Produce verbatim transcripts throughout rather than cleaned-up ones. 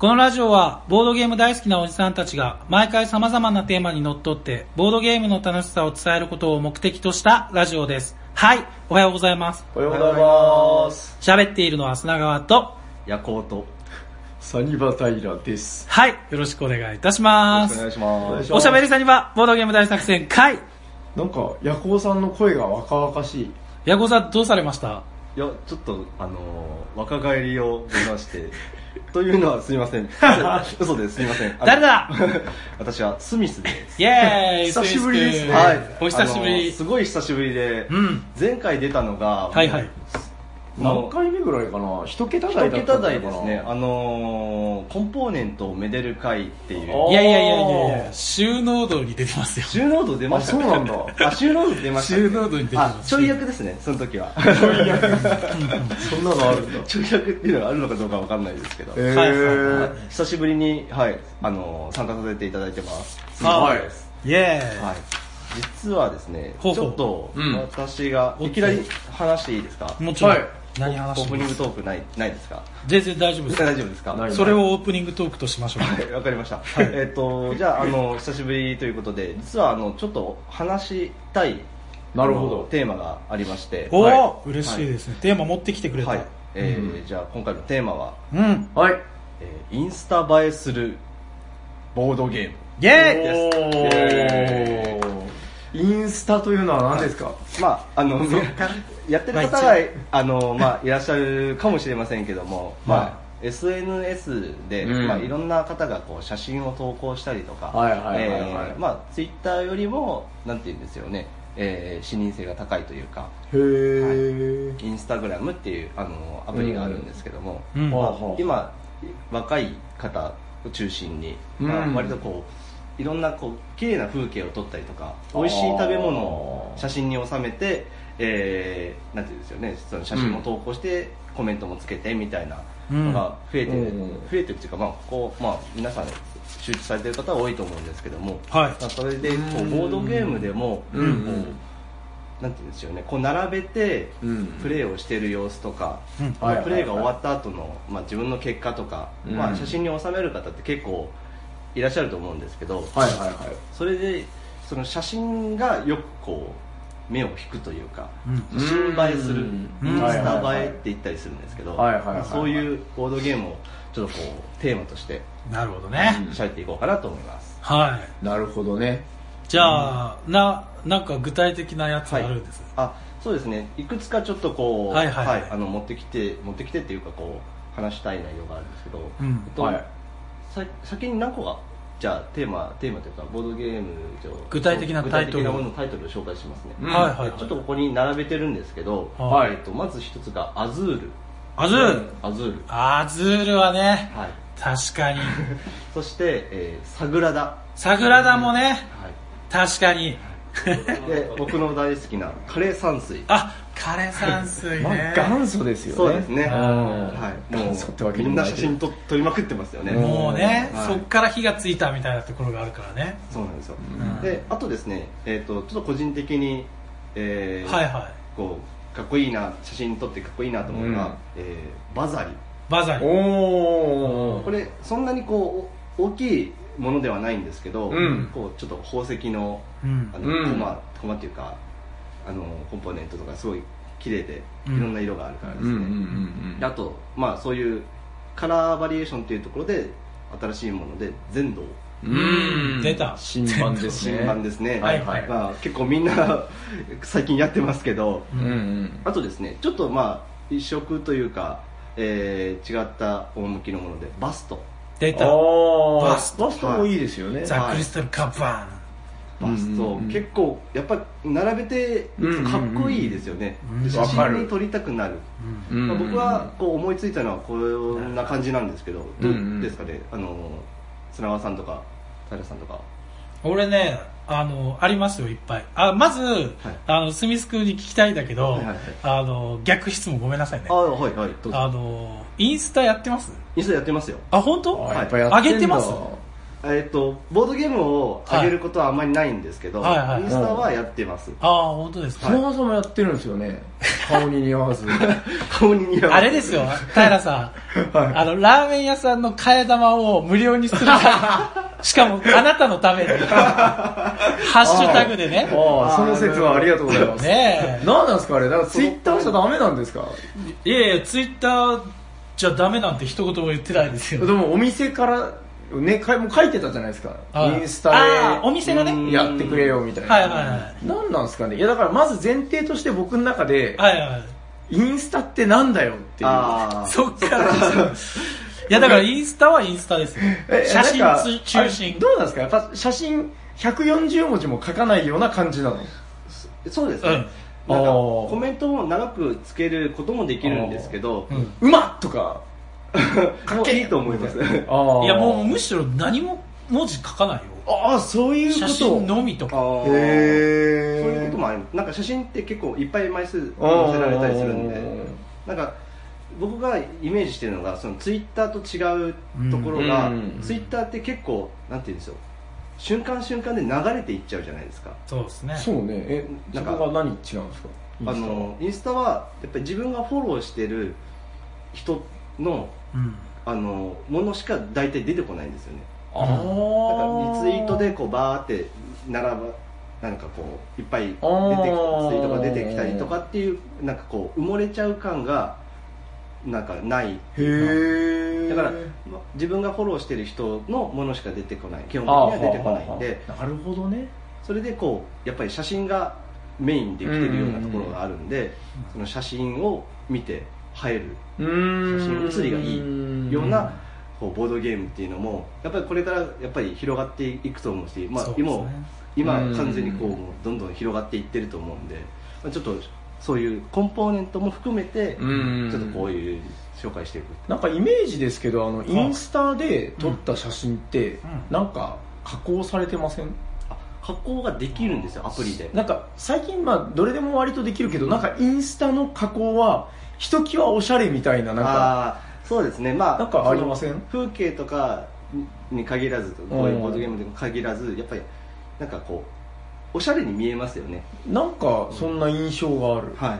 このラジオはボードゲーム大好きなおじさんたちが毎回様々なテーマにのっとってボードゲームの楽しさを伝えることを目的としたラジオです。はい、おはようございます。 おはようございます。 喋っているのは砂川とヤコウとサニバタイラです。 はい、よろしくお願いいたします。 よろしくお願いします。 おしゃべりサニバボードゲーム大作戦会。 なんかヤコウさんの声が若々しい。 ヤコウさんどうされました？ いや、ちょっとあのー、若返りを出ましてというのはすみません嘘です、すみません。 誰だ私はスミスです。 イエーイ久しぶりですね。 はい、 お久しぶり、 あのー、すごい久しぶりで、うん、前回出たのがはいはい何回目ぐらいかな、一桁台だった一桁台ですね。あのー、コンポーネントをめでる会っていう。 いやいやいやいやいや、収納度に出てますよ。 収納度出ましたね。 あ、そうなんだ。 あ、収納度出ましたね。 収納度に出てます。 あ、ちょい役ですね、その時は。 ちょい役そんなのあるんだ。 ちょい役っていうのがあるのかどうかわかんないですけど。 えーはいはい、久しぶりに、はい、あのー、参加させていただいてます。すごいです。 イエーイ。 はい。実はですね、 ほうほう、 ちょっと私が、いきなり話していいですか？ もちろん。 はい、 何話オープニングトークないないですか？ 全然大丈夫です。 大丈夫ですか？ それをオープニングトークとしましょう。 はい、わかりました。はい、えっとじゃああの久しぶりということで、実はあのちょっと話したいなるほどテーマがありまして、 おお、 はい、 嬉しいですね。はい、テーマ持ってきてくれた。 はい。えーうん、 じゃあ今回のテーマは、 うんはい、 えー、インスタ映えするボードゲーム。 イエーイです。 インスタというのは何ですか？ まああのやってる方はあのまあいらっしゃるかもしれませんけども、まあ エスエヌエス で、うん、まあいろんな方がこう写真を投稿したりとか、はいはいはいはい、まあツイッターよりもなんていうんですよね、えー、視認性が高いというか、 へー、 はい、インスタグラムっていうあのアプリがあるんですけども、 うんまあ、今若い方を中心に、まあ、割とこういろんなこう綺麗な風景を撮ったりとか、美味しい食べ物を写真に収めて、えー、なんていうんですよね、その写真も投稿してコメントもつけてみたいなのが増えて、うん、増えてるっていうか、まあここまあ皆さん周知されてる方は多いと思うんですけども、 はい、 まあ、それでこうボードゲームでも、うん、こうなんていうんですよね、こう並べてプレーをしている様子とか、うん、まあ、プレーが終わった後のまあ自分の結果とか、うん、まあ写真に収める方って結構いらっしゃると思うんですけど、 はいはいはい、 それでその写真がよくこう目を引くというか、うん、写真映えする、うん、インスタ映えって言ったりするんですけど、そういうボードゲームをちょっとこうテーマとしてなるほどね、 喋っていこうかなと思います。 はい、 なるほどね。 じゃあ、うん、ななんか具体的なやつあるんです、 はい、あ、そうですね、いくつかちょっとこう、はいはいはい、あの持ってきて持ってきてっていうかこう話したい内容があるんですけど、うん、とはい、さ先に何個かじゃあテーマテーマというかボードゲーム上具体的なタイトル、具体的なもののタイトルを紹介しますね。 うん、はいはいはい、 ちょっとここに並べてるんですけど、はい、えっとまず一つがアズール。 アズール、 アズール、 アズールはね、はい、確かに。 そして、えー、サグラダ。 サグラダもね、はい、確かに。 で僕の大好きな枯山水。 あ、枯山水ね、 まあ、元祖ですよね。 そうですね、 はい、もうみんな写真と撮りまくってますよね。 もうね、はい、そっから火がついたみたいなところがあるからね。 そうなんですよ、うん、であとですね、えー、とちょっと個人的に、えーはいはい、 こうかっこいいな、写真撮ってかっこいいなと思うのが、うん、えー、バザリ。 バザリ、 おー、これそんなにこう大きいものではないんですけど、うん、こうちょっと宝石の、うん、あのコマ、コマっていうかあのコンポーネントとかすごい綺麗でいろんな色があるからですね。あと、まあ、そういうカラーバリエーションっていうところで新しいもので全土、 うん、出た新版ですね。 新版ですね。 はいはい、 まあ、結構みんな最近やってますけど、うんうん、あとですね、ちょっとまあ異色というか、えー、違った趣のものでバスト。 出たバスト。バストもいいですよね。はい、 ザ・クリスタル・カバーンバスト、うんうん、結構やっぱ並べてかっこいいですよね、うんうん、写真に撮りたくなる、うんまあ、僕はこう思いついたのはこんな感じなんですけど、どうですかね、あの砂川さんとか平さんとか。 俺ね、あのありますよ、いっぱい。あ、まず、はい、あのスミス君に聞きたいんだけど、はいはいはい、あの逆質問ごめんなさいね。 あ、はいはい、どうぞ。 あのインスタやってます？ インスタやってますよ。 あ、本当？ はい、 上げてます？ えっと、ボードゲームを上げることはあんまりないんですけど、 はいはいはい、 インスタはやってます。 ああ、本当ですか。 花輪さんもやってるんですよね。顔に似合わず。 顔に似合わず。 あれですよ、平さん。はい、あの、ラーメン屋さんの替え玉を無料にするから、しかもあなたのために。ハッシュタグでね。 ああ、その説はありがとうございます。 ねえ。 何なんですかあれ、だからツイッターじゃダメなんですか。 いやいや、ツイッターじゃダメなんて一言も言ってないですよ。 でもお店から、ね、かもう書いてたじゃないですか。インスタでお店のねやってくれよみたいな。 はいはいはい。 何なんですかね。いやだからまず前提として僕の中で、 はいはい。 インスタってなんだよっていう。 あそっから。いやだからインスタはインスタですよ。写真中心。 どうなんですか。やっぱ写真ひゃくよんじゅうもじも書かないような感じなの。 そうですね。うん、なんかコメントも長くつけることもできるんですけど、 うん、うまっとか。 書けいいと思います。いやもうむしろ何も文字書かないよ。 ああ、そういうこと。 写真のみとか。 へえ。 そういうこともある。なんか写真って結構いっぱい枚数載せられたりするんで、なんか僕がイメージしてるのがそのツイッターと違うところが、うん、ツイッターって結構なんていうんですよ。瞬間瞬間で流れていっちゃうじゃないですか。 そうですね。 そうね。え、なんか何違うんですか。 あのインスタはやっぱり自分がフォローしてる人のうん、あのものしか大体出てこないんですよね。ああ。だからリツイートでこうバーって並ぶなんかこういっぱい出てきたツイートが出てきたりとかっていうなんかこう埋もれちゃう感がなんかない。へえ。だから自分がフォローしてる人のものしか出てこない。基本的には出てこないんで。 なるほどね。 それでこうやっぱり写真がメインで来てるようなところがあるんで、その写真を見て。映える写真写りがいいようなこうボードゲームっていうのもやっぱりこれからやっぱり広がっていくと思うし、まあ、今今完全にこうどんどん広がっていってると思うんで、まあ、ちょっとそういうコンポーネントも含めてちょっとこういう紹介していく。 なんかイメージですけどあのインスタで撮った写真ってなんか加工されてません？ 加工ができるんですよ、アプリで。 なんか最近まあどれでも割とできるけど、なんかインスタの加工はひときわおしゃれみたいな、なんかそうですね、まあなんかありません？ 風景とかに限らず、こういうボードゲームでも限らず、やっぱりなんかこうおしゃれに見えますよね。 なんかそんな印象がある。 はい。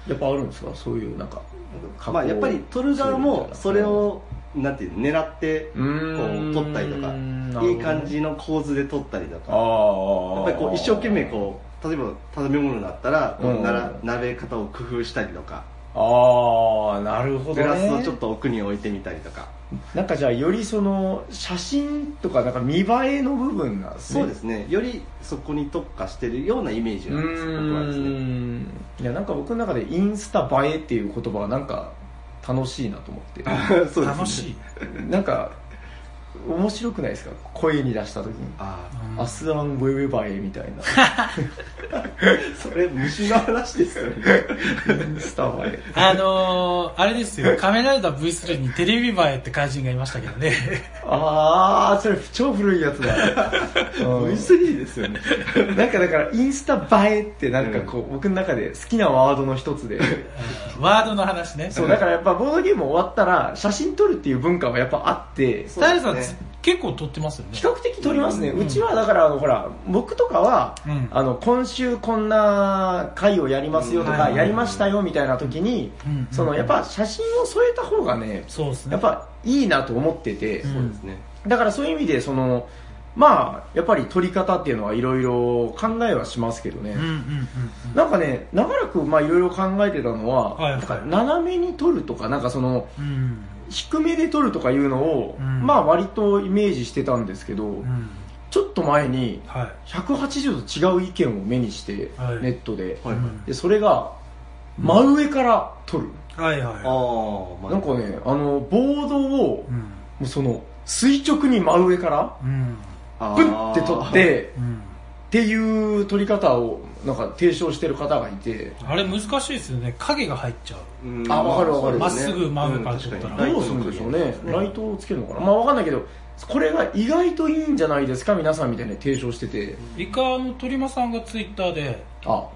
やっぱあるんですか、そういうなんか。 まあやっぱり撮る側もそれをなんていう狙ってこう撮ったりとか、いい感じの構図で撮ったりとか、やっぱりこう一生懸命こう例えば食べ物だったらこうなら並べ方を工夫したりとか。 ああ、なるほどね。 グラスをちょっと奥に置いてみたりとか。 なんかじゃあよりその写真とかなんか見栄えの部分なんですね。 そうですね。よりそこに特化してるようなイメージなんです。僕はですね。 いやなんか僕の中でインスタ映えっていう言葉がなんか楽しいなと思って。 そうですね。 楽しい。 なんか面白くないですか、声に出した時に。ああ、アスアンウェウェバエみたいな。 それ虫の話ですよね。 インスタ映え。 あのー、あれですよ、仮面ライダー ブイスリー にテレビ映えって怪人がいましたけどね。 ああ、それ超古いやつだ。 ブイスリー ですよね。 なんかだからインスタ映えってなんかこう、うん、僕の中で好きなワードの一つで。 ワードの話ね。 そう、だからやっぱボードゲーム終わったら写真撮るっていう文化はやっぱあって、 スタイルさん結構撮ってますよね。 比較的撮りますね。うん、うちはだからあのほら僕とかは、うん、あの今週こんな回をやりますよとか、うん、やりましたよみたいな時に、うん、そのやっぱ写真を添えた方がね、 そうですね。 やっぱいいなと思ってて、 そうですね。 だからそういう意味でそのまあやっぱり撮り方っていうのはいろいろ考えはしますけどね。うんうんうんうん、なんかね長らくまあいろいろ考えてたのは、はいはい、なんか斜めに撮るとかなんかその。うん低めで撮るとかいうのを、うん、まあ割とイメージしてたんですけど、うん、ちょっと前にひゃくはちじゅうど違う意見を目にして、はい、ネットで、はい、でそれが真上から撮る、 うん、はいはいはい、なんかねあのボードを、うん、もうその垂直に真上から、うん、ブッて撮って、うん、っていう撮り方をなんか提唱してる方がいて、 あれ難しいですよね。影が入っちゃう。 あ、わかるわかる。 まっすぐ真上から撮ったら。 どうするんでしょうね。ライトをつけるのかな。まあわかんないけど、これが意外といいんじゃないですか皆さんみたいに提唱してて。 イカの鳥間さんがツイッターで、 あ、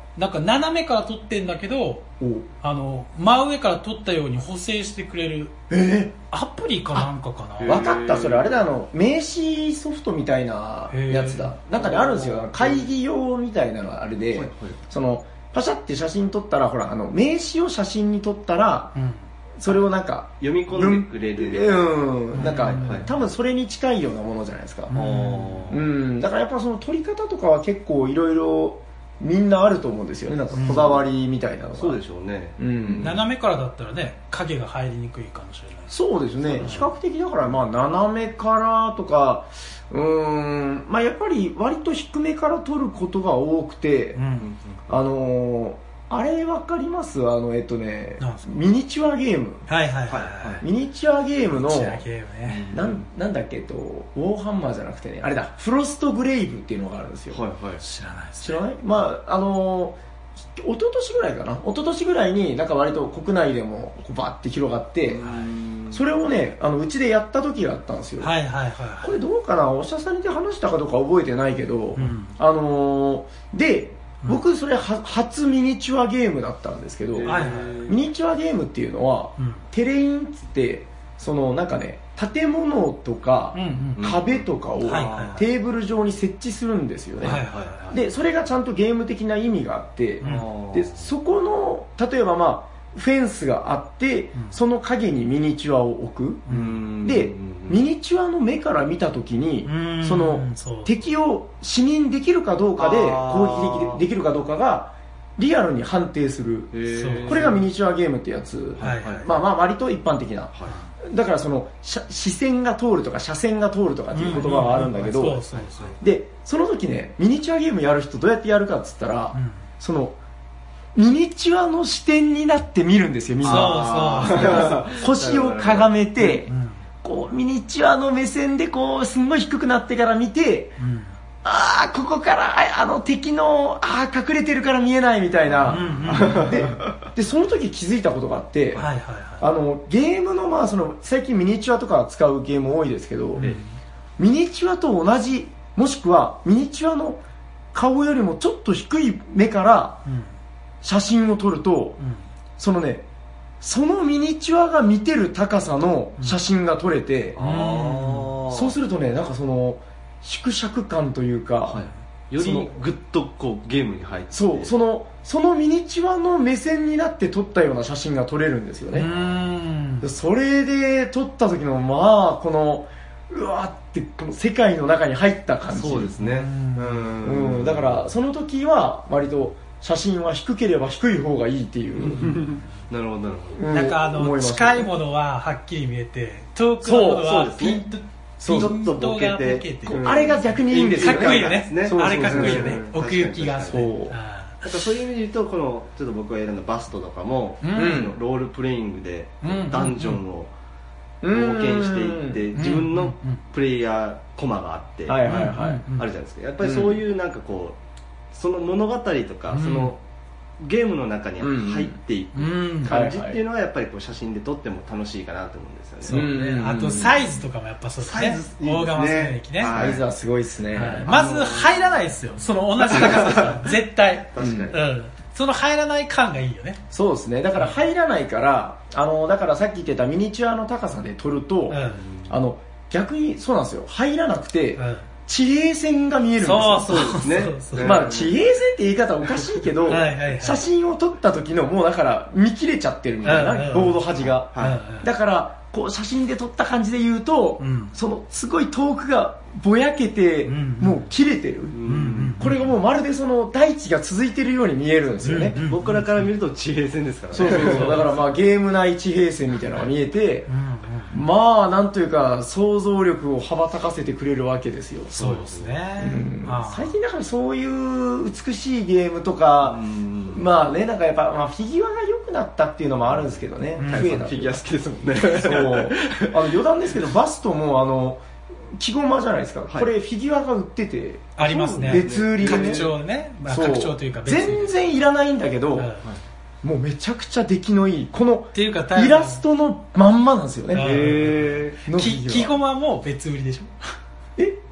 なんか斜めから撮ってんだけど、あの真上から撮ったように補正してくれる、 えー、アプリかなんかかな。 分かった、それあれだ、あの名刺ソフトみたいなやつだ。なんかねあるんですよ、会議用みたいなのがあれで、はいはい、そのパシャって写真撮ったら、ほらあの名刺を写真に撮ったら、うん、それをなんか読み込んでくれる、 うん、なんか、はい、多分それに近いようなものじゃないですか。うん、だからやっぱその撮り方とかは結構いろいろみんなあると思うんですよね、なんかこだわりみたいなのが、うん、 そうでしょうね、 うん、斜めからだったらね影が入りにくいかもしれない。 そうですね、比較的だからまあ斜めからとか、うーん、まあやっぱり割と低めから撮ることが多くて、うん、あのーあれわかります？あの、えっとね、ミニチュアゲーム。 はいはいはい。 ミニチュアゲームの、 ミニチュアゲームね。 なん、なんだっけ、えっと、ウォーハンマーじゃなくてね、あれだ、フロストグレイブっていうのがあるんですよ。 はいはい。 知らないです、ね。 知らない？まあ、あのー、一昨年ぐらいかな。一昨年ぐらいになんか割と国内でもこうバーって広がって、それをね、あの、うちでやった時があったんですよ。 はいはいはい。 これどうかな、おしゃさんで話したかどうか覚えてないけど、うん、あのー、で、僕それは初ミニチュアゲームだったんですけど、ミニチュアゲームっていうのは、うん、テレインっつってそのなんかね建物とか壁とかをテーブル上に設置するんですよね。でそれがちゃんとゲーム的な意味があって、うん、でそこの例えばまあフェンスがあって、うん、その影にミニチュアを置く、うん、でミニチュアの目から見た時に、うん、その敵を視認できるかどうかで攻撃できるかどうかがリアルに判定する、これがミニチュアゲームってやつ、はいはい、まあまあ割と一般的な、はい、だからその視線が通るとか車線が通るとかっていう言葉があるんだけど、でその時ねミニチュアゲームやる人どうやってやるかっつったら、うん、そのミニチュアの視点になって見るんですよ、みんな。そうそう腰をかがめて、うん、こうミニチュアの目線でこうすんごい低くなってから見て、うん、ああここからあの敵のああ隠れてるから見えないみたいな、うんうん、で, でその時気づいたことがあって、はいはいはい、あのゲームのまあその最近ミニチュアとか使うゲーム多いですけど、うん、ミニチュアと同じもしくはミニチュアの顔よりもちょっと低い目から、うん写真を撮ると、うん、そのねそのミニチュアが見てる高さの写真が撮れて、うん、そうするとねなんかその縮尺感というか、はい、 よりグッとこうゲームに入ってそうそのそのミニチュアの目線になって撮ったような写真が撮れるんですよね。うんそれで撮った時のまあこのうわーってこの世界の中に入った感じ。 そうですね。 うん、うん、だからその時は割と写真は低ければ低い方がいいっていうなるほどなるほど、 なんかあの近いものははっきり見えて遠くのものはピンとちょっとボケて、 うん、あれが逆にいいんですよね。 かっこいいよね。あれかっこいいよね。奥行きがあって、そうなんかそういう意味で言うとこのちょっと僕が選んだバストとかも、うん、ロールプレイングでダンジョンを冒険していって自分のプレイヤーコマがあってあるじゃないですか。やっぱりそういうなんかこうその物語とか、うん、そのゲームの中に入っていく感じっていうのはやっぱりこう写真で撮っても楽しいかなと思うんですよね。 そうね、うん、あとサイズとかもやっぱそうですね。サイズ大釜戦役ね。 サイズはすごいですね、はい、 まず入らないですよ、その同じ高さ絶対確かに、うん、 その入らない感がいいよね。 そうですね、だから入らないからあのだからさっき言ってたミニチュアの高さで撮ると、うん、あの逆にそうなんですよ、入らなくて、うん地平線が見えるんですよ。 そうそうですね。 まあ地平線って言い方おかしいけどはいはい、はい、写真を撮った時のもうだから見切れちゃってるみたいな、はいはい、ボード端が、はいはい、だからこう写真で撮った感じで言うと、うん、そのすごい遠くがぼやけて、うんうん、もう切れてる、うんうん、これがもうまるでその大地が続いてるように見えるんですよね、 うんうん、僕らから見ると地平線ですからね。 そうそうそうだからまあゲーム内地平線みたいなのが見えて、うんうん、まあなんというか想像力を羽ばたかせてくれるわけですよ。 そうですね、 うん、最近だからそういう美しいゲームとか、うん、まあねなんかやっぱ、まあ、フィギュアが良くなったっていうのもあるんですけどね、 うん、フィギュア好きですもんねそうあの余談ですけどバストもあの木駒じゃないですか、はい、これフィギュアが売っててありますね、 別売りでね拡張ね、まあ、拡張というか別売り全然いらないんだけど、はい、もうめちゃくちゃ出来のいいこのイラストのまんまなんですよね。 へ木駒も別売りでしょ。 え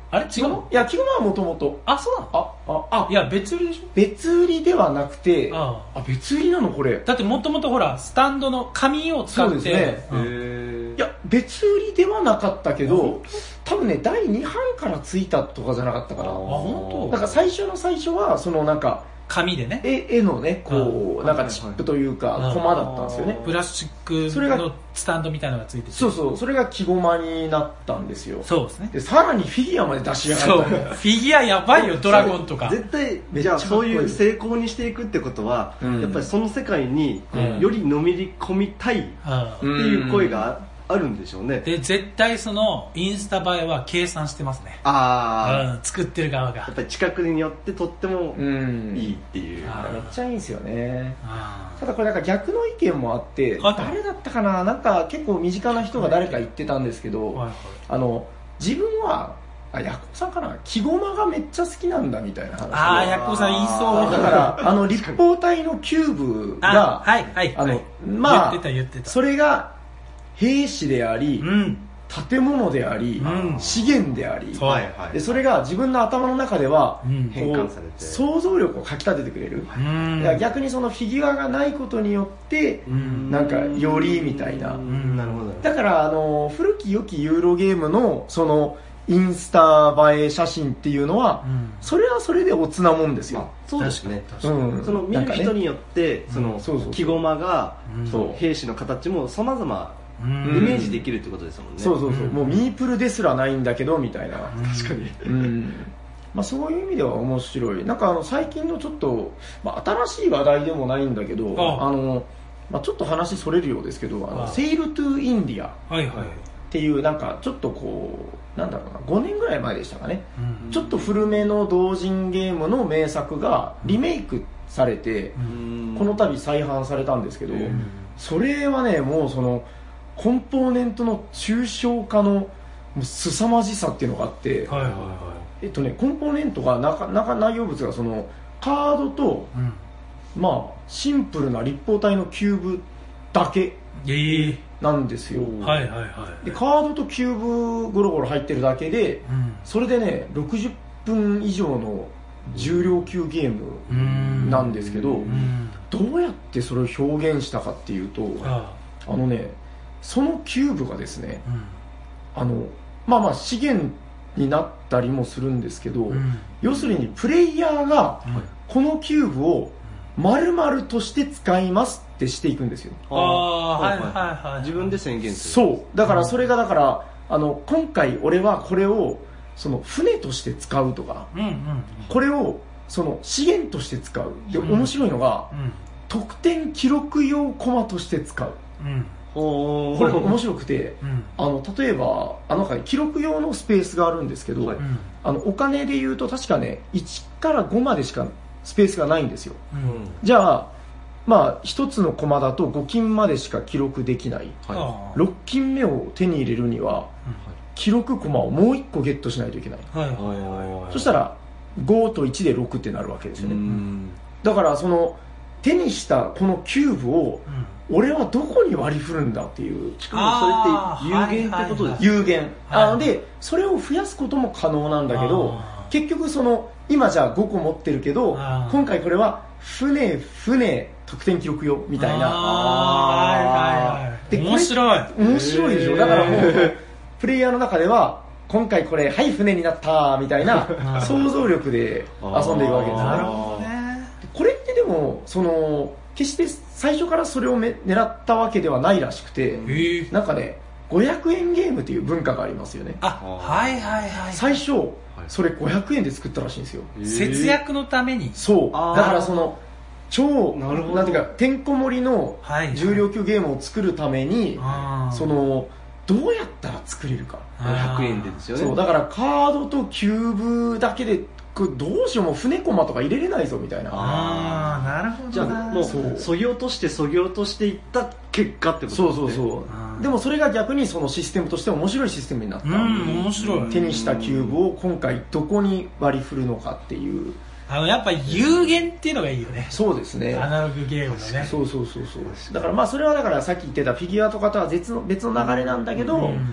あれ違うの？ いや、木駒はもともと。 あ、そうなの？ あ、あ、あ、 いや、別売りでしょ？ 別売りではなくて、 ああ、別売りなのこれ。 だってもともとほら、スタンドの紙を使って。 そうですね。 うんへいや、別売りではなかったけど、多分ね、だいに版からついたとかじゃなかったかな。あ、 本当？ なんか最初の最初は、そのなんか、 紙でね。 絵絵のね、こう、なんかチップというか、コマだったんですよね。 プラスチックのスタンドみたいなのがついてて。 そうそう、それが木駒になったんですよ。 そうですね。 で、さらにフィギュアまで出しやがった。 そう。フィギュアやばいよ、ドラゴンとか。 絶対、じゃあそういう成功にしていくってことは、うん、やっぱりその世界によりのめり込みたいっていう声があるんでしょうね。 で、絶対そのインスタ映えは計算してますね。 ああ、 うん、作ってる側が。 やっぱり近くによってとってもいいっていう。 めっちゃいいんですよね。ただこれなんか逆の意見もあって、誰だったかな、なんか結構身近な人が誰か言ってたんですけど、はいはい、あの、自分は、あ、ヤコウさんかな、木駒がめっちゃ好きなんだみたいな話。 ああ、ヤコウさん言いそう。 だから、あの、立方体のキューブが、 はいはい、 あの、まあ、 言ってた言ってた。 それが、兵士であり、うん、建物であり、うん、資源であり、はいはい、でそれが自分の頭の中では、うん、変換されて想像力をかきたててくれる、うん、だから逆にそのフィギュアがないことによって、うん、なんかよりみたいな、うん、なるほど。だからあの古き良きユーロゲームのそのインスタ映え写真っていうのは、うん、それはそれでおつなもんですよ。 そうですね。うん、その見る人によって、ね、その木駒が、うん、そう兵士の形も様々イメージできるってことですもんね。 そうそうそう、うん、もうミープルですらないんだけどみたいな。 確かに、 うん、まあ、そういう意味では面白い。なんかあの最近のちょっと、まあ、新しい話題でもないんだけど、ああの、まあ、ちょっと話それるようですけど、あのセイルトゥインディアっていうなんかちょっとこうなんだろうな、ごねんぐらい前でしたかね、うん、ちょっと古めの同人ゲームの名作がリメイクされて、うん、この度再販されたんですけど、うん、それはねもうそのコンポーネントの抽象化のもう凄まじさっていうのがあって、はいはいはい、えっとねコンポーネントが中中内容物がそのカードと、うん、まあシンプルな立方体のキューブだけなんですよ、えーはいはいはい、でカードとキューブゴロゴロ入ってるだけで、うん、それでねろくじゅっぷん以上の重量級ゲームなんですけど、うん、どうやってそれを表現したかっていうと、あ, あのねそのキューブがですね、うん、あのまあまあ資源になったりもするんですけど、うん、要するにプレイヤーがこのキューブを丸々として使いますってしていくんですよ。 ああ、はいはいはい。自分で宣言する。 そう。だからそれがだから、あの今回俺はこれをその船として使うとか、うんうんうん、これをその資源として使う。で、面白いのが、うん、得点記録用コマとして使う。うんこれ面白くて、うん、あの例えばあの記録用のスペースがあるんですけど、はい、あのお金でいうと確かねいちからごまでしかスペースがないんですよ、うん、じゃあまあひとつのコマだとご金までしか記録できない、はい、ろっ金目を手に入れるには、うん、記録コマをもういっこゲットしないといけない、はいはい、そしたらごといちでろくってなるわけですよね。うんだからその手にしたこのキューブを、うん、俺はどこに割り振るんだっていう。 しかもそれって有限ってことですか？ 有限。あので、それを増やすことも可能なんだけど、結局その、今じゃあごこ持ってるけど、今回これは船、船、得点記録用みたいな。 はいはいはい。で、面白い。 面白いでしょ。だからもう、プレイヤーの中では、今回これ、はい、船になったみたいな、想像力で遊んでいくわけですよね。なるほどね。これってでもその決して最初からそれをめ狙ったわけではないらしくて、なんかねごひゃくえんゲームっていう文化がありますよね。 あ、はいはいはい。 最初それごひゃくえんで作ったらしいんですよ。 節約のために。 そうだからその超なんていうかてんこ盛りの重量級ゲームを作るために、はいはい、そのどうやったら作れるかごひゃくえんでですよね。 そうだからカードとキューブだけでどうしようもう船コマとか入れれないぞみたいな。 ああなるほど。 じゃあもうそぎ落としてそぎ落としていった結果ってことですね。 そうそうそう。でもそれが逆にそのシステムとして面白いシステムになった。うん面白い。 手にしたキューブを今回どこに割り振るのかっていう。 あのやっぱ有限っていうのがいいよね。 そうですね。 アナログゲームのね。 そうそうそうそう。だからまあそれはだからさっき言ってたフィギュアとかとは別の別の流れなんだけど、うん、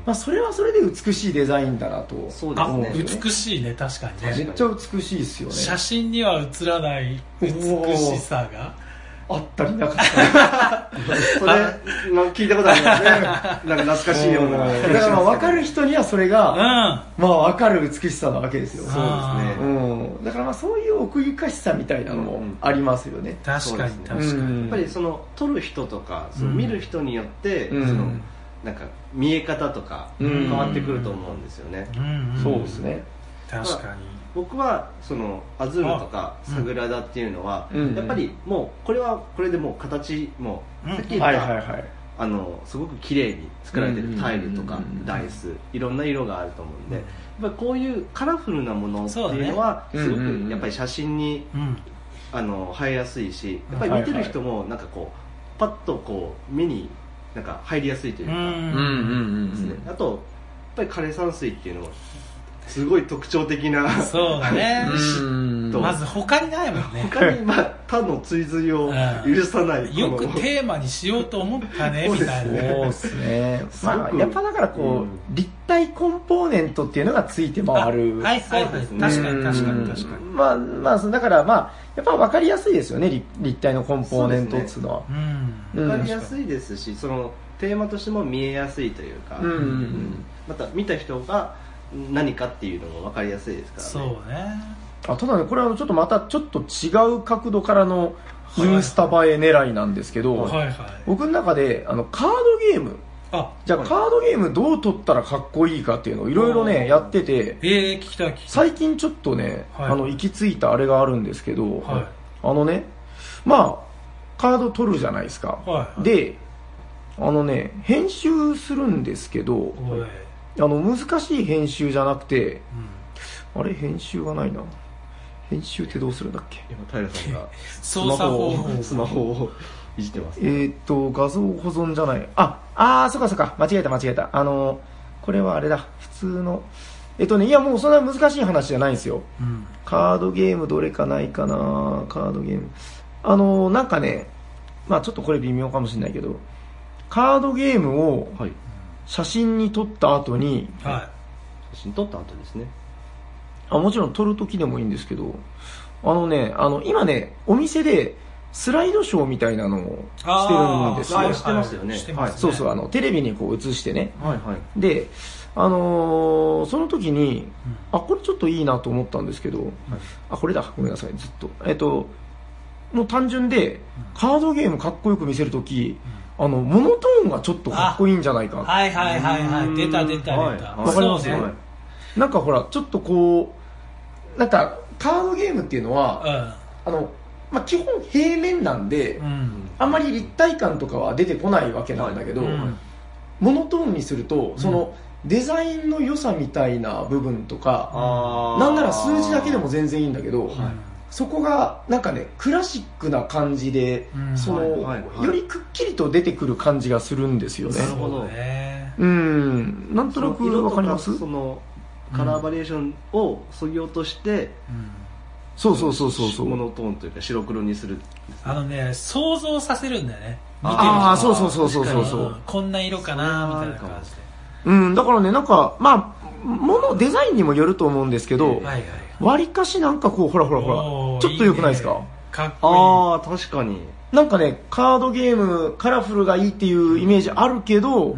まあ、それはそれで美しいデザインだなと。 そうですね。 美しいね、確かにね。 めっちゃ美しいですよね。 写真には映らない美しさがあったりなかったり。 それ、聞いたことありますね。なんか懐かしいような。 だからまあ分かる人にはそれが、 うん、 まあ分かる美しさなわけですよ。 そうですね。 うん。だからまあそういう奥ゆかしさみたいなのもありますよね。 うん、確かに確かに。 やっぱりその撮る人とか、その見る人によって、うん、そのなんか見え方とか変わってくると思うんですよね。 うんうん、そうですね。 確かに。 僕はそのアズールとかサグラダっていうのは、うん、やっぱりもうこれはこれでもう形もさっき言った、はいはいはい、あのすごく綺麗に作られてるタイルとかダイスいろんな色があると思うんで、やっぱりこういうカラフルなものっていうのはすごくやっぱり写真に、うん、あの映えやすいし、やっぱり見てる人もなんかこうパッとこう目になんか入りやすいというかですね。あとやっぱり枯山水っていうのはすごい特徴的なそうだね石とまず他にないもんね。 他にまあ他の追随を許さない、うん、 よくテーマにしようと思ったねみたいな。 そうですね。まあやっぱだからこう、うん、立体コンポーネントっていうのがついて回る。 はいはいはい。確かに確かに確かに。 まあまあだからまあやっぱ分かりやすいですよね、立体のコンポーネントっていうのは。 う、ね、うん、分かりやすいですし、そのテーマとしても見えやすいというか、うんうんうん、また見た人が何かっていうのも分かりやすいですからね。 そうね。 あ、ただね、これはちょっとまたちょっと違う角度からのインスタ映え狙いなんですけど、はいはい、僕の中であのカードゲーム、あ、じゃあカードゲームどう撮ったらかっこいいかっていうのをいろいろねやってて、 えー、聞きたい聞きたい。 最近ちょっとね、はい、あの行き着いたあれがあるんですけど、はい、あのね、まあカード撮るじゃないですか。はいはい、で、あのね編集するんですけど。あの難しい編集じゃなくて、うん、あれ編集がないな。編集ってどうするんだっけ。 今平さんがスマホをスマホをいじってます、 ね。えーっと画像保存じゃない。あ、あーそっかそっか、間違えた間違えた。あのこれはあれだ。普通のえっとねいやもうそんな難しい話じゃないんですよ。うん、カードゲームどれかないかな。カードゲームあのなんかね、まあちょっとこれ微妙かもしれないけど、カードゲームを、はい、写真に撮った後に、 はい、写真撮った後ですね。 あ、もちろん撮る時でもいいんですけど、あのね、あの今ねお店でスライドショーみたいなのをしてるんですよ。 あ、してますよね。 はい、はい、そうそう、あのテレビにこう映してね。はいはい。で、あのー、その時に、うん、あこれちょっといいなと思ったんですけど、はい、あこれだごめんなさいずっとえっともう単純でカードゲームかっこよく見せる時。うん、あのモノトーンがちょっとかっこいいんじゃないか。 はいはいはいはい。出た出た出た。 わかりますね。なんかほらちょっとこうなんかカードゲームっていうのは、うん、あのまあ基本平面なんで、うん、あんまり立体感とかは出てこないわけなんだけど、うん、モノトーンにするとそのデザインの良さみたいな部分とか、うん、なんなら数字だけでも全然いいんだけど。はい、そこがなんかねクラシックな感じで、うん、その、はいはいはい、よりくっきりと出てくる感じがするんですよね。 なるほどね。 うん、なんとなくわかります。 そのカラーバリエーションを削ぎ落として、うん、 そうそうそうそうそう、 モノトーンというか白黒にする。 あのね想像させるんだよね。 ああそうそうそうそうそうそう。 こんな色かなみたいな感じで。 うん、だからねなんかまあものデザインにもよると思うんですけど。はいはい、わりかしなんかこうほらほらほらちょっと良くないですか。いいね、 かっこいい。 ああ確かになんかねカードゲームカラフルがいいっていうイメージあるけど、うん、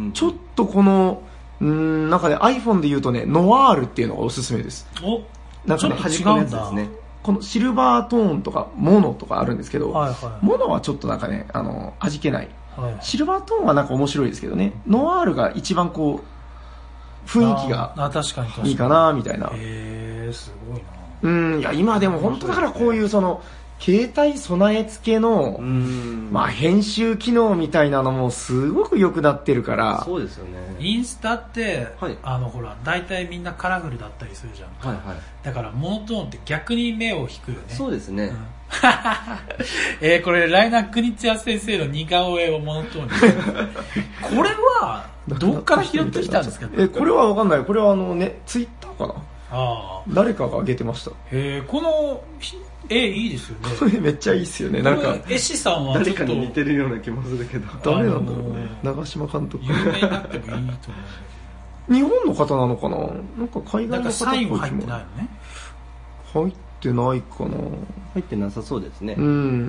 ちょっとこのんなんかね iPhone で言うとねノワールっていうのがおすすめです。 おなんかね端っこのやつですね。 このシルバートーンとかモノとかあるんですけど、はいはい、モノはちょっとなんかねあの味気ない、はい、シルバートーンはなんか面白いですけどね、ノワールが一番こう雰囲気がいいかなみたいな。 へーすごいな。 うん、いや今でも本当だからこういうその携帯備え付けのまあ編集機能みたいなのもすごく良くなってるから。 そうですよね。 インスタって、はい、あのほら大体みんなカラフルだったりするじゃん、はいはい、だからモノトーンって逆に目を引くよね。 そうですね、うん、 えー、これライナー国津屋先生の似顔絵をモノトーンにこれはどっから拾ってきたんですか。 えー、これは分かんない。これはあのねツイッターかな。 あ誰かがあげてました。 へえ、この絵いいですよね。 これめっちゃいいっすよね。なんか絵師さんはちょっと誰かに似てるような気もするけど、 誰なんだろうね。長嶋監督。 有名になってもいいと思う。 日本の方なのかな。なんか海外の方っぽい気も。 なんかサインも入ってないのね。 入ってないかな。 入ってなさそうですね。 うん、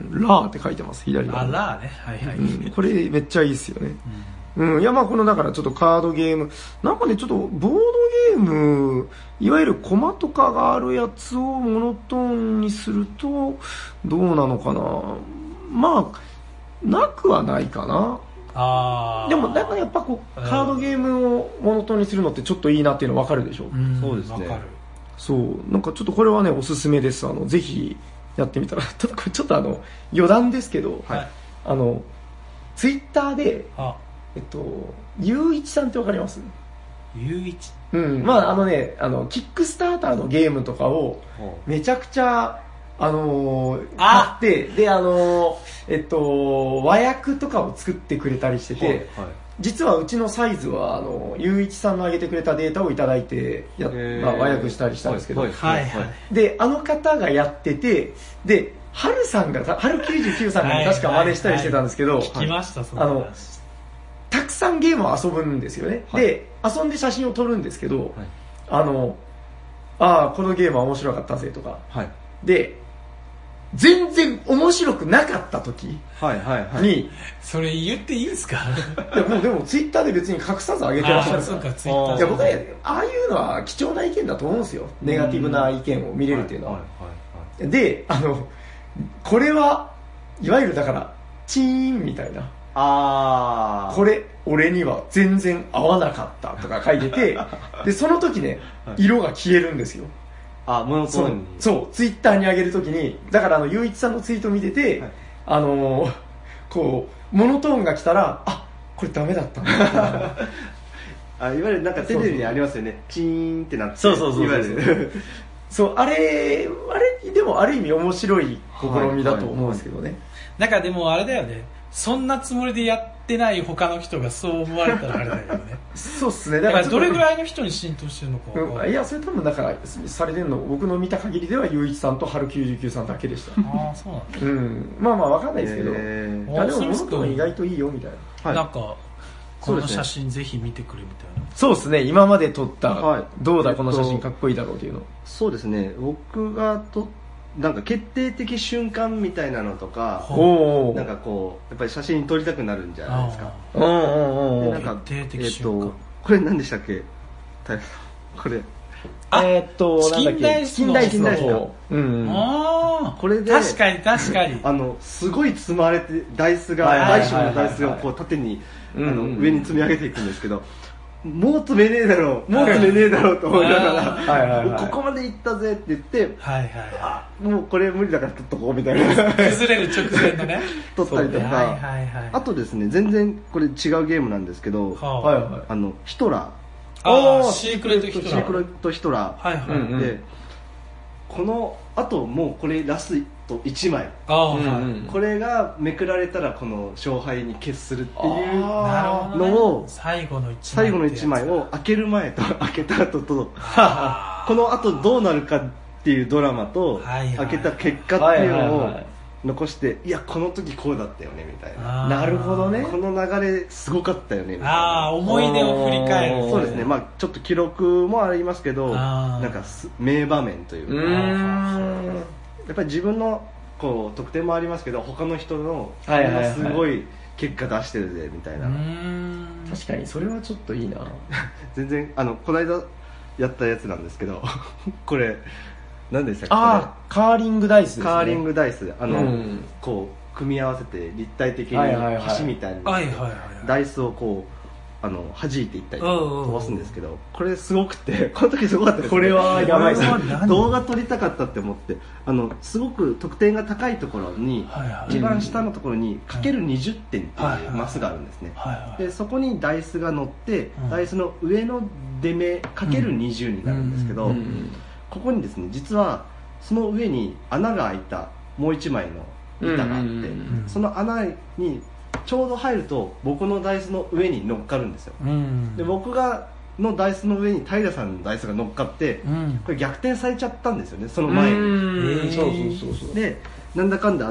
ラーって書いてます、左側。 あらね、はいはい、 うん。これめっちゃいいっすよね。うん、うん、いやまあこのだからちょっとカードゲーム、なんかねちょっとボードゲーム、いわゆるコマとかがあるやつをモノトーンにするとどうなのかな。まあなくはないかな。 あでもなんかやっぱこうカードゲームをモノトーンにするのってちょっといいなっていうの分かるでしょ。 うん、 そうですね。 わかる。 そうなんかちょっとこれはねおすすめです。あのぜひやってみたら。ただこれちょっとあの余談ですけど、 はい、 あのツイッターであえっとゆういちさんってわかります？ ゆういち。 うん、まああのねあのキックスターターのゲームとかをめちゃくちゃあのー、 あ買ってであのー、えっと和訳とかを作ってくれたりしてて、はいはい、実はうちのサイズはあのゆういちさんの上げてくれたデータをいただいてや、まあ、和訳したりしたんですけど、はいはいはい、であの方がやっててでハルさんがハルきゅうじゅうきゅうさんが確か真似したりしてたんですけど、 はいはいはい、聞きましたそのあのたくさんゲームを遊ぶんですよね、はい、で遊んで写真を撮るんですけど、はい、あのああこのゲームは面白かったぜとか、はい、で全然面白くなかった時に、はいはいはい、 それ言っていいですか？ いやもうでもツイッターで別に隠さず上げてらっしゃるから。 そうかツイッター。 いや僕はああいうのは貴重な意見だと思うんですよ。ネガティブな意見を見れるっていうのは。はいはいはい、であのこれはいわゆるだからチーンみたいな。あこれ俺には全然合わなかったとか書いててでその時ね色が消えるんですよ。 あモノトーンにそうツイッターに上げるときにだからあのゆういちさんのツイート見てて、はい、あのー、こうモノトーンが来たらあこれダメだったんだあいわゆるなんかテレビにありますよねチーンってなってそうそうそうそうそうそうあれあれでもある意味面白い試みだと思うんですけどね、はいはいはい、 なんかでもあれだよねそんなつもりでやってない他の人がそう思われたらあれだよねそうっすねだからどれぐらいの人に浸透してるのか、 うん、いやそれ多分だからされてるの僕の見た限りではゆういちさんと春きゅうじゅうきゅうさんだけでしたああそうなんだ、 うん、まあまあわかんないですけど、えー、あでもモノトーン意外といいよみたいな、 はい、なんかこの写真ぜひ見てくれみたいなそうですね今まで撮った、はい、どうだこの写真かっこいいだろうっていうのそうですね僕が撮っなんか決定的瞬間みたいなのとかなんかこうやっぱり写真撮りたくなるんじゃないですかでなんか決定的瞬間、 えー、これ何でしたっけこれえー、っとチキンダイスのチキンダイスのうん、 あこれで確かに確かにあのすごい積まれてダイスが大小のダイスをこう縦にあの上に積み上げていくんですけどもう詰めねえだろうもう詰めねえだろうと思いながらはいはい、はい、ここまで行ったぜって言って、はいはいはい、もうこれ無理だから取っとこうみたいな崩れる直前のね取ったりとか、はいはいはい、あとですね全然これ違うゲームなんですけど、はいはい、あのヒトラーあシークレットヒトラーシークレットヒトラー、はいはい、で、うんうん、このあともうこれラストいちまいあ、うんうん、これがめくられたらこの勝敗に決するっていうのを、ね、 最後のいちまい最後のいちまいを開ける前と開けた後とこの後どうなるかっていうドラマと、はいはい、開けた結果っていうのを残していやこの時こうだったよねみたいななるほどねこの流れすごかったよねみたいなあ思い出を振り返るそうですねまあちょっと記録もありますけどなんか名場面というかうーんやっぱり自分のこう得点もありますけど他の人のすごい結果出してるぜみたいな、はいはいはい、 確かにそれはちょっといいな全然あのこの間やったやつなんですけどこれ何でしたっけああカーリングダイスですねカーリングダイスあの、うん、こう組み合わせて立体的に橋みたいにダイスをこうあの弾いていったり飛ばすんですけどこれすごくてこの時すごかったですねこれはやばいです動画撮りたかったって思ってあのすごく得点が高いところに、はいはい、一番下のところにかけるにじゅってんっていうマスがあるんですね、はいはい、でそこにダイスが乗って、うん、ダイスの上の出目かけるにじゅうになるんですけど、うんうんうん、ここにですね実はその上に穴が開いたもう一枚の板があって、うんうんうんうん、その穴にちょうど入ると僕のダイスの上に乗っかるんですよ、うん、で僕がのダイスの上に平さんのダイスが乗っかって、うん、これ逆転されちゃったんですよね、その前に。 うんそうそうそうそう。 でなんだかんだあって、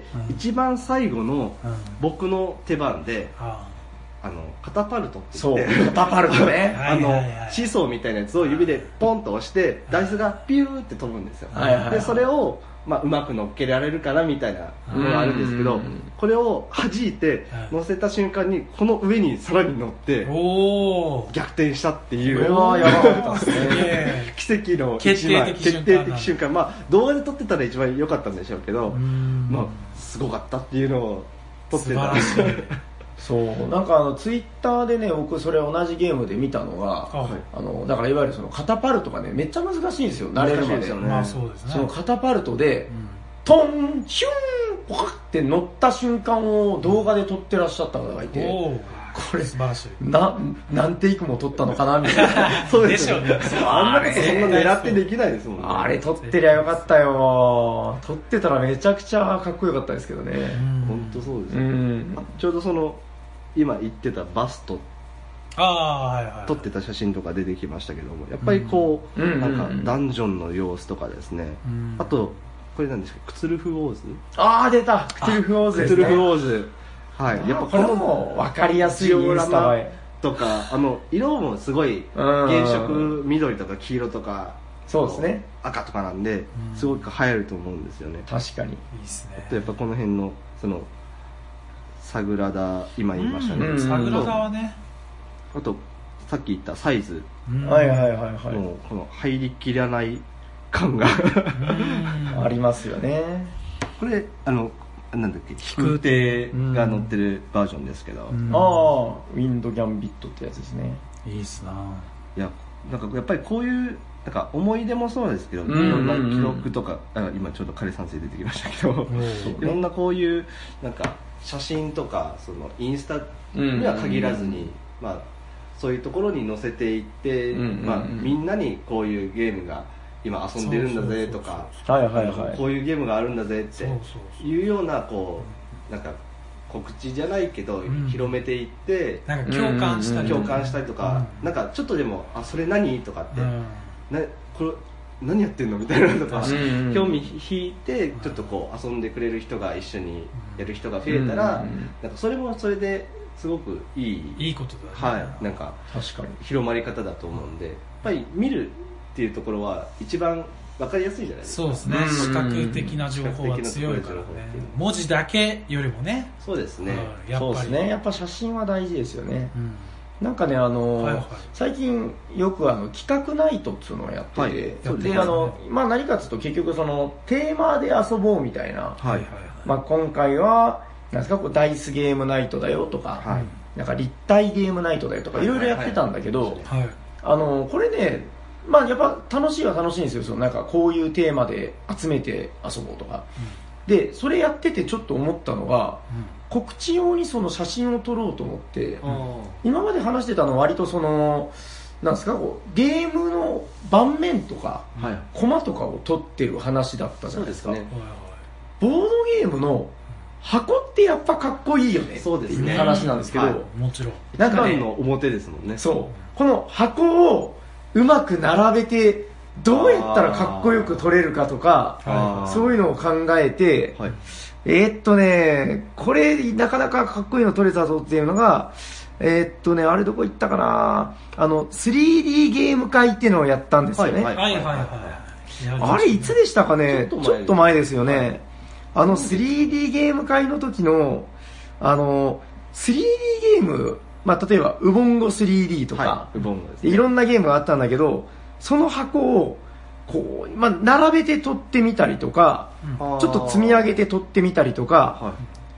うん、一番最後の僕の手番で、うん、あのカタパルトって言って、 そうカタパルトねあのシーソーみたいなやつを指でポンと押してダイスがピューって飛ぶんですよ、はいはいはい、でそれをまあ、うまく乗っけられるかなみたいなのがあるんですけど、これを弾いて乗せた瞬間にこの上にさらに乗って逆転したっていう、 これはやばかったですね奇跡の一枚、決定的瞬間、まあ動画で撮ってたら一番良かったんでしょうけど、まあすごかったっていうのを撮ってた。 そうなんかあのツイッターでね、僕それ同じゲームで見たのが、はい、あのだからいわゆるそのカタパルトがねめっちゃ難しいんですよ、慣れるまで。そのカタパルトで、うん、トンヒュンポカって乗った瞬間を動画で撮ってらっしゃった方がいて、これ素晴らしいな、何テイクも撮ったのかなみたいなそうですよねあんなそんな狙ってできないですもんね。 あれ撮ってりゃよかったよ、撮ってたらめちゃくちゃかっこよかったですけどね。 本当そうですね、うん、ちょうどその今言ってたバストあ、はいはい、 撮ってた写真とか出てきましたけども、やっぱりこう、うん、なんかダンジョンの様子とかですね、うん、あとこれなんですか、クツルフウォーズ、 ああ出たクツルフウォーズですね、 クツルフウォーズ、はい、 やっぱこのも分かりやすいインスタ映えとか、あの色もすごい原色緑とか黄色とかそうですね赤とかなんで、すごく映えると思うんですよね。 確かにいいですね。 あとやっぱこの辺のそのサグラダ、今言いましたね、 うん、サグラダはね、 あとさっき言ったサイズ、 うん、はいはいはいはい、 もうこの入りきらない感がありますよね。 これあのなんだっけ、飛空艇が乗ってるバージョンですけど、 うん、ああウィンドギャンビットってやつですね。 いいっすな。 いやなんかやっぱりこういうなんか思い出もそうですけど、いろんな記録とか、あ今ちょうど枯山水出てきましたけど、いろんなこういうなんか写真とかそのインスタには限らずに、まあ、そういうところに載せていって、まあ、みんなにこういうゲームが今遊んでるんだぜとか、こういうゲームがあるんだぜっていうようなこうなんか告知じゃないけど、うん、広めていってなんか共感したり共感したりとか、うん、なんかちょっとでもあそれ何とかって、うん、なこれ何やってんのみたいなのとか、うん、興味引いてちょっとこう遊んでくれる人が一緒にやる人が増えたら、うん、なんかそれもそれですごくいいいいことだね。はい、なんか確かに広まり方だと思うんで、やっぱり見るっていうところは一番分かりやすいじゃないですか。 そうですね、視覚的な情報は強いからね、文字だけよりもね。 そうですね、 やっぱりそうですね、やっぱ写真は大事ですよね、うん、なんかねあの、はいはい、最近よくあの企画ナイトっていうのをやってて、はい、で、ね、あのまあ、何かっていうと結局そのテーマで遊ぼうみたいな、はいはいはい、まあ、今回はなんですかこうダイスゲームナイトだよとか、はい、なんか立体ゲームナイトだよとかいろいろやってたんだけど、はいはい、あのこれねまあやっぱ楽しいは楽しいんですよ。そのなんかこういうテーマで集めて遊ぼうとか、うん、でそれやっててちょっと思ったのが、うん、告知用にその写真を撮ろうと思って、うん、今まで話してたのは割とそのなんですかこうゲームの盤面とか、はい、コマとかを撮ってる話だったじゃないですか。そうですね、ボードゲームの箱ってやっぱかっこいいよねっていう話なんですけど、 はい、 もちろんなんかね、一番の表ですもんね。 そうこの箱をうまく並べてどうやったらかっこよく撮れるかとか、そういうのを考えて、はい、えー、っとねこれなかなかかっこいいの撮れたぞっていうのが、えー、っとねあれどこ行ったかな、あの スリーディー ゲーム会っていうのをやったんですよね。はいはいはいはい、あれいつでしたかね。ちょっと前、ちょっと前ですよね、はい、あの スリーディー ゲーム会の時のあの スリーディー ゲーム、まあ、例えばウボンゴ スリーディー とか、はい、ウボンゴですね、いろんなゲームがあったんだけどその箱をこう、まあ、並べて撮ってみたりとか、うん、ちょっと積み上げて撮ってみたりとか、はい、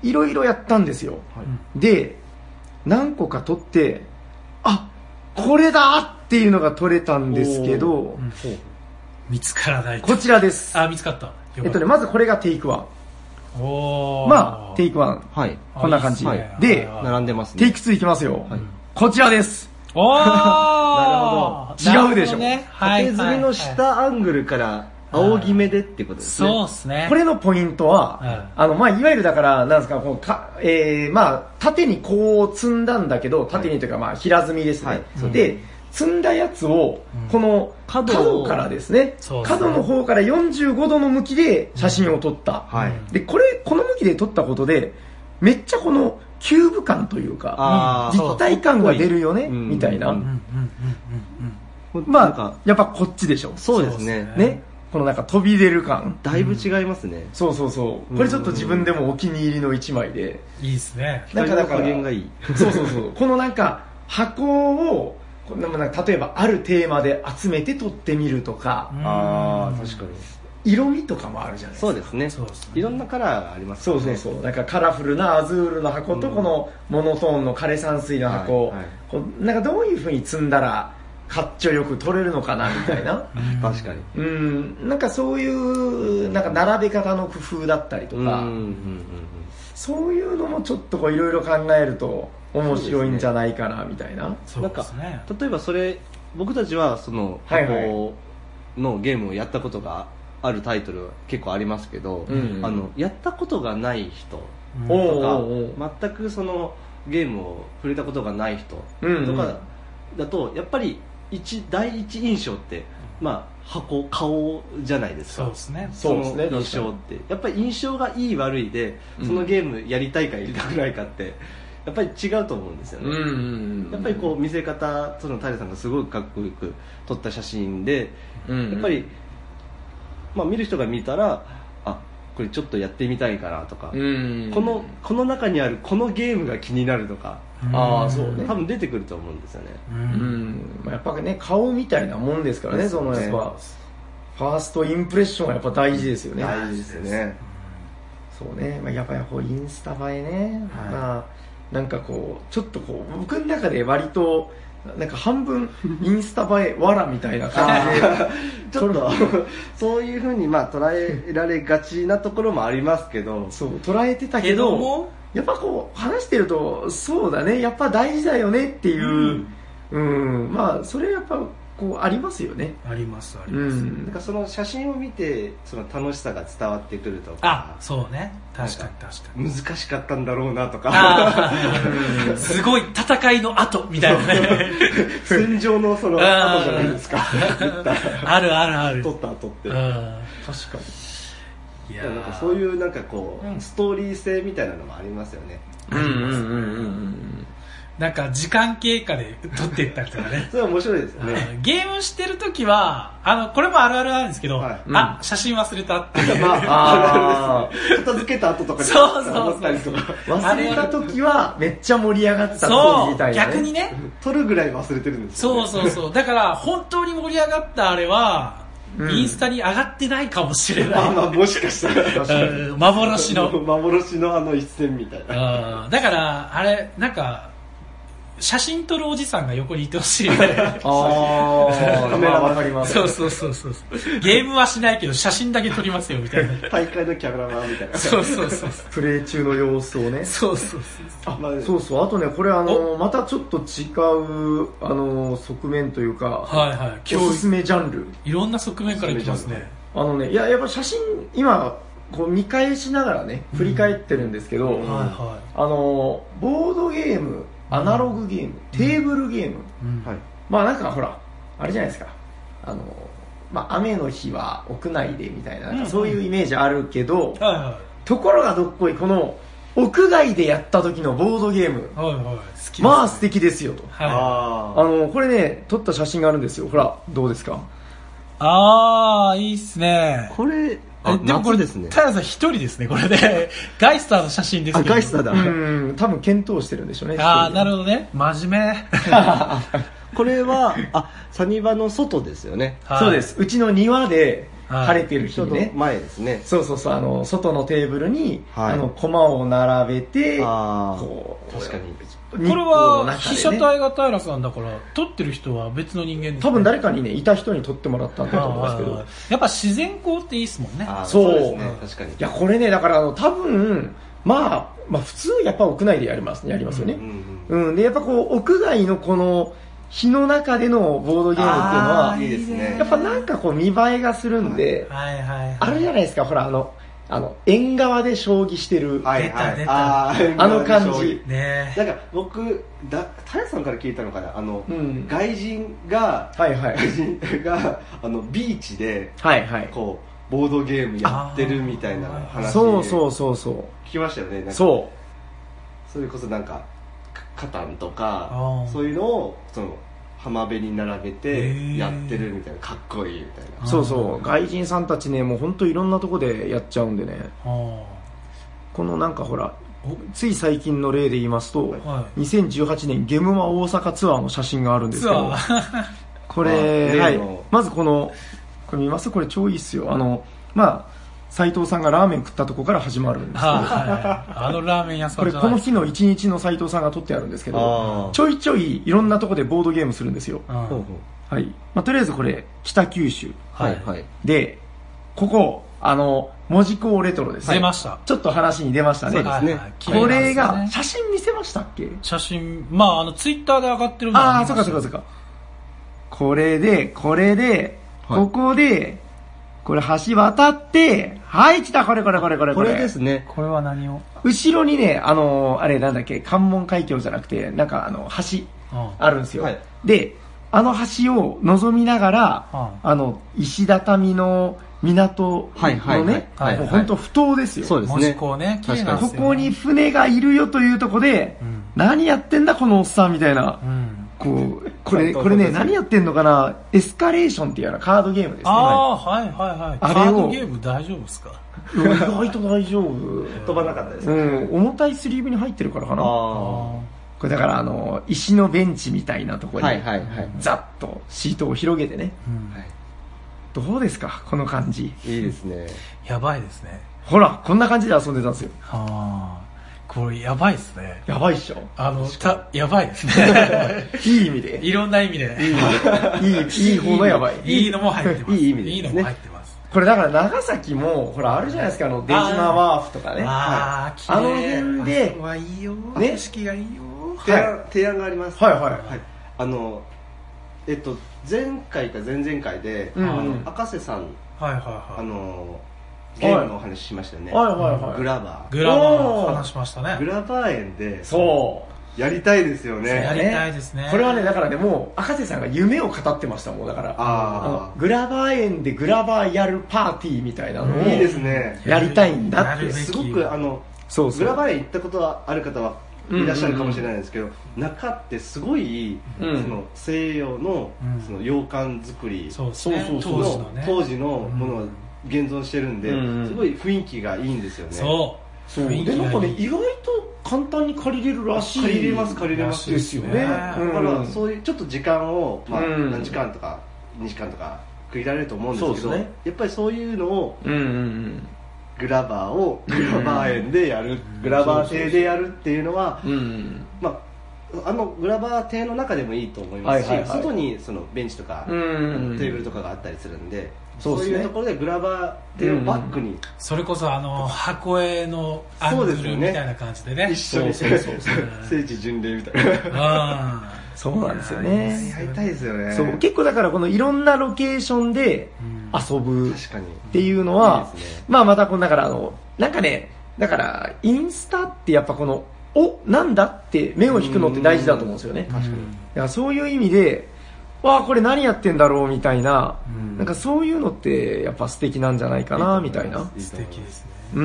いろいろやったんですよ、はい、で何個か撮ってあこれだっていうのが撮れたんですけど、うん、 見つからない。 こちらです。 あ見つかった。 えっとね、まずこれがテイクワン。おまあテイクワン、はい、こんな感じ、はい、で並んでますね。 テイクツーいきますよ、はい、こちらです。 おーなるほど違うでしょ、 ね、縦積みの下アングルから青決めでってことですね。 そうですね。 これのポイントは、はい、あのまあいわゆるだからなんですかこうか、えー、まあ縦にこう積んだんだけど縦にというかまあ平積みですね、はい、で積んだやつを、この角からですね、角の方からよんじゅうごどの向きで写真を撮った。で、これ、この向きで撮ったことで、めっちゃこのキューブ感というか、立体感が出るよね、みたいな。まあ、やっぱこっちでしょ。 そうですね。 ね。このなんか飛び出る感。 だいぶ違いますね。 そうそうそう。これちょっと自分でもお気に入りの一枚で。 いいですね。 なんかだから、 加減がいい。 そうそうそう。このなんか箱を、例えばあるテーマで集めて撮ってみるとか。 ああ、確かに。 色味とかもあるじゃないですか。 そうですね。そうですね。いろんなカラーがありますね。そうそうそう。なんかカラフルなアズールの箱とこのモノトーンの枯山水の箱、はいはい、こうなんかどういう風に積んだらかっちょよく撮れるのかなみたいな。 確かに。 うん。なんかそういうなんか並べ方の工夫だったりとか、うんうんうんうん、そういうのもちょっとこういろいろ考えると面白いんじゃないかなみたいな。 そうですね。なんか例えばそれ僕たちはその箱のゲームをやったことがあるタイトルは結構ありますけど、うんうん、あのやったことがない人とか、うん、全くそのゲームを触れたことがない人とかだと、うんうん、やっぱり一第一印象って、まあ、箱顔じゃないですか。 そうですね。 その印象ってやっぱり印象がいい悪いでそのゲームやりたいかやりたくないかってやっぱり違うと思うんですよね。うんうんうん、やっぱりこう見せ方、その平さんがすごくかっこよく撮った写真で、うんうん、やっぱりまあ、見る人が見たらあこれちょっとやってみたいかなとか、このこの中にあるこのゲームが気になるとか、 あそうね、 多分出てくると思うんですよね。 うん、まあ、やっぱね顔みたいなもんですからね、そのやっぱファーストインプレッションはやっぱ大事ですよね。 大事ですよね。 そうね、まあ、やっぱりインスタ映えね、はい、まあ、なんかこうちょっとこう僕の中で割となんか半分インスタ映えわらみたいな感じでちょっとそういう風にまあ捉えられがちなところもありますけど、 そう捉えてたけどもやっぱこう話してるとそうだねやっぱ大事だよねっていう、うんうん、まあそれやっぱこうありますよね。 ありますあります、うん、 なんかその写真を見てその楽しさが伝わってくるとか、 あそうね確かに確かに難しかったんだろうなとかすごい戦いの後みたいなね戦場のその後じゃないですかあるあるある撮った後って確かにいやなんかそういうなんかこう、うん、ストーリー性みたいなのもありますよね。 ありますね。なんか時間経過で撮っていったりとかねそれは面白いですよね。 ゲームしてるときはあのこれもあるあるなんですけど、はいうん、あ写真忘れたっていう、まあ、あ片付けた後とかにそうそうそう忘れたときはめっちゃ盛り上がった当時みたいな、ね、逆にね撮るぐらい忘れてるんですよ、 ね、そうそうそうだから本当に盛り上がったあれはうん、インスタに上がってないかもしれない。 あ、まあ、もしかしたら幻の幻のあの一戦みたいな。 だからあれなんか写真撮るおじさんが横にいてほしいね。 ああ、カメラわかります。 そうそうそうそう。ゲームはしないけど写真だけ撮りますよみたいな。 大会のキャメラマンみたいな。 そうそうそう。 プレイ中の様子をね。 そうそうそう。 あ、まあ、そうそう。あとね、これあのまたちょっと違うあの側面というか、 はいはい。 おすすめジャンル。 いろんな側面からいきますね。 あのね、いややっぱ写真今こう見返しながらね振り返ってるんですけど、うん、はいはい。あのボードゲーム。アナログゲーム、テーブルゲーム、うんはい、まあなんかほらあれじゃないですか、あの、まあ、雨の日は屋内でみたい な, なんかそういうイメージあるけど、うんはいはい、ところがどっこいこの屋外でやった時のボードゲーム、はいはい、好きですね、まあ素敵ですよと、はい、あのこれね撮った写真があるんですよ。ほらどうですか。 ああいいっすねこれ。 あでもこれですね。平さん一人ですねこれでガイスターの写真ですけど。 あガイスターだ。 うん多分検討してるんでしょうね。 ああなるほどね。真面目。 これはあサニバの外ですよね。 そうです。うちの庭で晴れてる日にね。 前ですね。 そうそうそうあの外のテーブルに、はい、あの駒を並べてあこう確かに。 これは被写体が平さんだから撮ってる人は別の人間です、ね、 多分誰かにねいた人に撮ってもらったんだと思うんですけどやっぱ自然光っていいですもんね。 あそうですね確かに。いやこれねだからあの多分まあまあ普通やっぱ屋内でやりますねやりますよね、うんうんうんうん、でやっぱこう屋外のこの日の中でのボードゲームっていうのはいいですね。やっぱなんかこう見栄えがするんで、はいはいはいはい、あるじゃないですかほらあのあの、縁側で将棋してる。 はいはい、 出たああの感じ。 ねなんか僕、だ、タヤさんから聞いたのかなあの、うん、外人が、 はいはい。 外人が、あの、ビーチで、 はいはい。 こう、ボードゲームやってるみたいな話。 そうそうそうそう。 聞きましたよね。なんかそう。 それこそなんか、カタンとか、そういうのを、その、浜辺に並べてやってるみたいな、かっこいいみたいな。 そうそう、外人さんたちね、もう本当いろんなとこでやっちゃうんでね。このなんかほら、つい最近の例で言いますと、はい、にせんじゅうはちねんゲムマ大阪ツアーの写真があるんですけど、これ、はい、まずこの、これ見ますこれ超いいっすよ。あの、まあ、斉藤さんがラーメン食ったとこから始まるんですけど、はいはい、あのラーメン屋さんじゃないこれこの日の一日の斉藤さんが撮ってあるんですけど、ちょいちょいいろんなとこでボードゲームするんですよ。はい。まあ、とりあえずこれ北九州、はいはい、でここあの門司港レトロですね。 出ました。 ちょっと話に出ましたね。 そうですね。 これが写真見せましたっけ？ 写真、まああのツイッターで上がってるのああ、そうかそうかそうか。これでこれで、はい、ここでこれ橋渡って、はい、来た、これこれこれこれこれ。これですね。 これは何を？ 後ろにね、あの、あれなんだっけ、関門海峡じゃなくて、なんかあの、橋、あるんですよ。はい、で、あの橋を望みながら、うん、あの、石畳の港のね、はいはいはい、もう本当不当ですよ。 そうですね。 門司港ね、 確かに。ここに船がいるよというとこで、うん、何やってんだこのおっさんみたいな。うんこう、これ、これね、何やってんのかなエスカレーションっていうようなカードゲームですね。 ああ、はいはいはい。あれをカードゲーム大丈夫ですか？ 意外と大丈夫。 飛ばなかったですね。 うん、重たいスリーブに入ってるからかな。あこれだからあの、石のベンチみたいなところに、はいはいはい、ざっとシートを広げてね。うんはい、どうですかこの感じ。 いいですね。 やばいですね。 ほら、こんな感じで遊んでたんですよ。 はあ。これやばいっすね。 やばいっしょ。 あの、た、やばいですね。 いい意味で。 いろんな意味で。 いい意味で。いい、いい方のやばい。 いいのも入ってます。 いい意味で。 いいのも入ってます。 これだから長崎も、ほらあるじゃないですか、あの、出島ワーフとかね。 ああ、 あの辺で。 あいいよ。 ね。 景色がいいよ。 提案、提案があります。 はいはい。 あの、えっと、前回か前々回で、あの、赤瀬さん。 はいはいはい。 あの、ゲームのお話しましたよね。 はいはいはい。 グラバー。グラバーの話しましたね。 グラバー園で、 そう。 やりたいですよね。 やりたいですね。 これはね、だからね、もう、赤瀬さんが夢を語ってましたもん、だから。あのグラバー園でグラバーやるパーティーみたいなのを。 いいですね。 やりたいんだって。 すごく、あの、そうそう。グラバー園行ったことはある方はいらっしゃるかもしれないんですけど、中ってすごい、その西洋の、その洋館作り。 そうそうそう。 当時のものを現存してるんで、うん、すごい雰囲気がいいんですよね。 そう。 そう。で、なんかね、意外と簡単に借りれるらしい。 借りれます、借りれます。 ですよね。だから、そういうちょっと時間を、まあ、何時間とか、にじかんとか、区切られると思うんですけど、ね、やっぱりそういうのを、うんうんうんグラバーをグラバー園でやる、グラバー亭でやるっていうのは、まあ、あのグラバー亭の中でもいいと思いますし、はいはいはい、外にそのベンチとか、テーブルとかがあったりするんで、そうですね、そういうところでグラバー亭をバックに、うん、 それこそあの箱絵のアングルみたいな感じでね、 一緒に聖地巡礼みたいなそうなんですよね。 やりたいですよね。 そう結構だからこのいろんなロケーションで遊ぶっていうのは、いいですね、まあまたこのだからあのなんかねだからインスタってやっぱこのおなんだって目を引くのって大事だと思うんですよね。確かに。だからそういう意味でわあこれ何やってんだろうみたいな、うん、なんかそういうのってやっぱ素敵なんじゃないかなみたいな。 素敵ですね。 うん。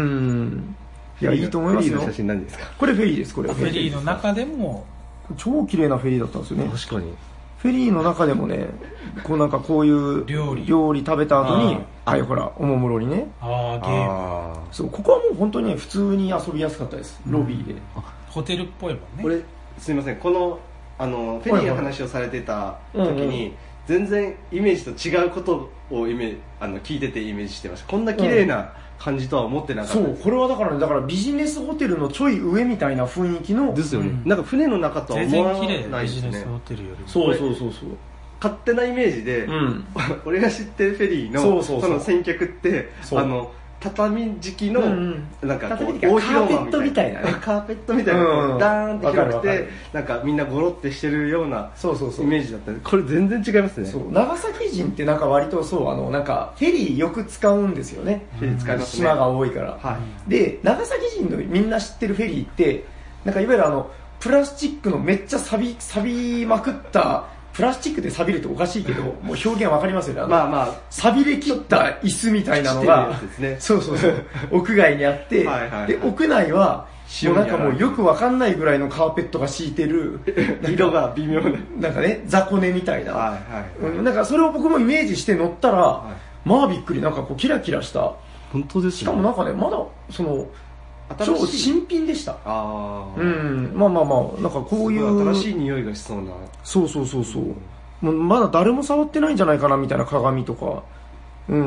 いやいいと思いますよ。 フェリーの写真何ですか？ これフェリーですこれ。 フェリーの中でも超綺麗なフェリーだったんですよね。 確かに。 フェリーの中でもね、こうなんかこういう料理料理食べた後に、はいほらおもむろにね。 ああゲーム。 そうここはもう本当にね普通に遊びやすかったです。ロビーで。 ホテルっぽいもんね。 これすみませんこのあのフェリーの話をされてた時に。全然イメージと違うことをイメあの聞いててイメージしてました。こんな綺麗な感じとは思ってなかった、 うん、そうこれはだからねだからビジネスホテルのちょい上みたいな雰囲気のですよね、うん、なんか船の中とは思わないですね。 ビジネスホテルよりそうそうそうそう勝手なイメージで、うん、俺が知ってるフェリーの そ, そうそうそうその先客ってあの畳敷きの、うんうん、なんかこう大広間みたいなカーペットみたいなねカーペットみたいな、うん、ダーンって広くてなんかみんなゴロってしてるようなそうそうそうイメージだったんで、これ全然違いますね。 そう長崎人ってなんか割とそうあのなんかフェリーよく使うんですよね。 フェリー使いますね。 島が多いから、はい、で長崎人のみんな知ってるフェリーってなんかいわゆるあのプラスチックのめっちゃ錆び錆びまくったプラスチックで錆びるっておかしいけど、もう表現わかりますよね。あのまあまあ錆びれ切った椅子みたいなのが、 ね、 そうそうそう屋外にあって、はいはいはい、で屋内はもうなんかもうよくわかんないぐらいのカーペットが敷いてる色が微妙ななんかね雑魚寝みたいな、はいはいはい、なんかそれを僕もイメージして乗ったら、はい、まあびっくりなんかこうキラキラした本当ですね。 しかもなんかねまだその超新品でした。あうん、まあまあまあなんかこういう新しい匂いがしそうな。 そうそうそうそう。もうまだ誰も触ってないんじゃないかなみたいな鏡とか、うん、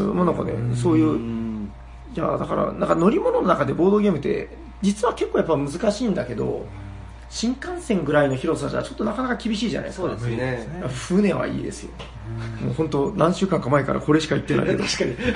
まあなんかねそういう、いやだからなんか乗り物の中でボードゲームって実は結構やっぱ難しいんだけど、新幹線ぐらいの広さじゃちょっとなかなか厳しいじゃないですか。 そうですね。 船はいいですよ。もう本当何週間か前からこれしか言ってないけど。 確かに。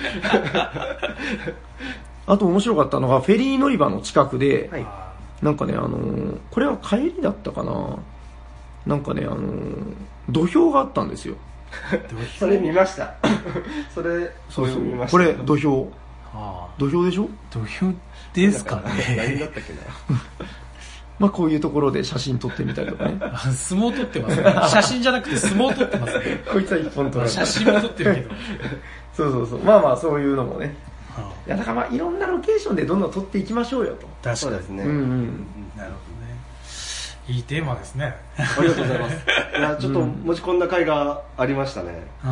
あと面白かったのがフェリー乗り場の近くで、はい、なんかねあのー、これは帰りだったかな、なんかねあのー、土俵があったんですよ。 それ見ました。それそうそう見ました。これ土俵、はあ、土俵でしょ。 土俵ですかね。 何だったっけな。 まあこういうところで写真撮ってみたりとかね。 相撲撮ってますね。写真じゃなくて相撲撮ってますね。 こいつは一本撮られた。 写真も撮ってるけど。 そうそうそう。まあまあそういうのもね。いやだからまあいろんなロケーションでどんどん撮っていきましょうよと。 確かにですね。うんうん。なるほどね。いいテーマですね。 ありがとうございます。いやちょっと持ち込んだ回がありましたね。うん。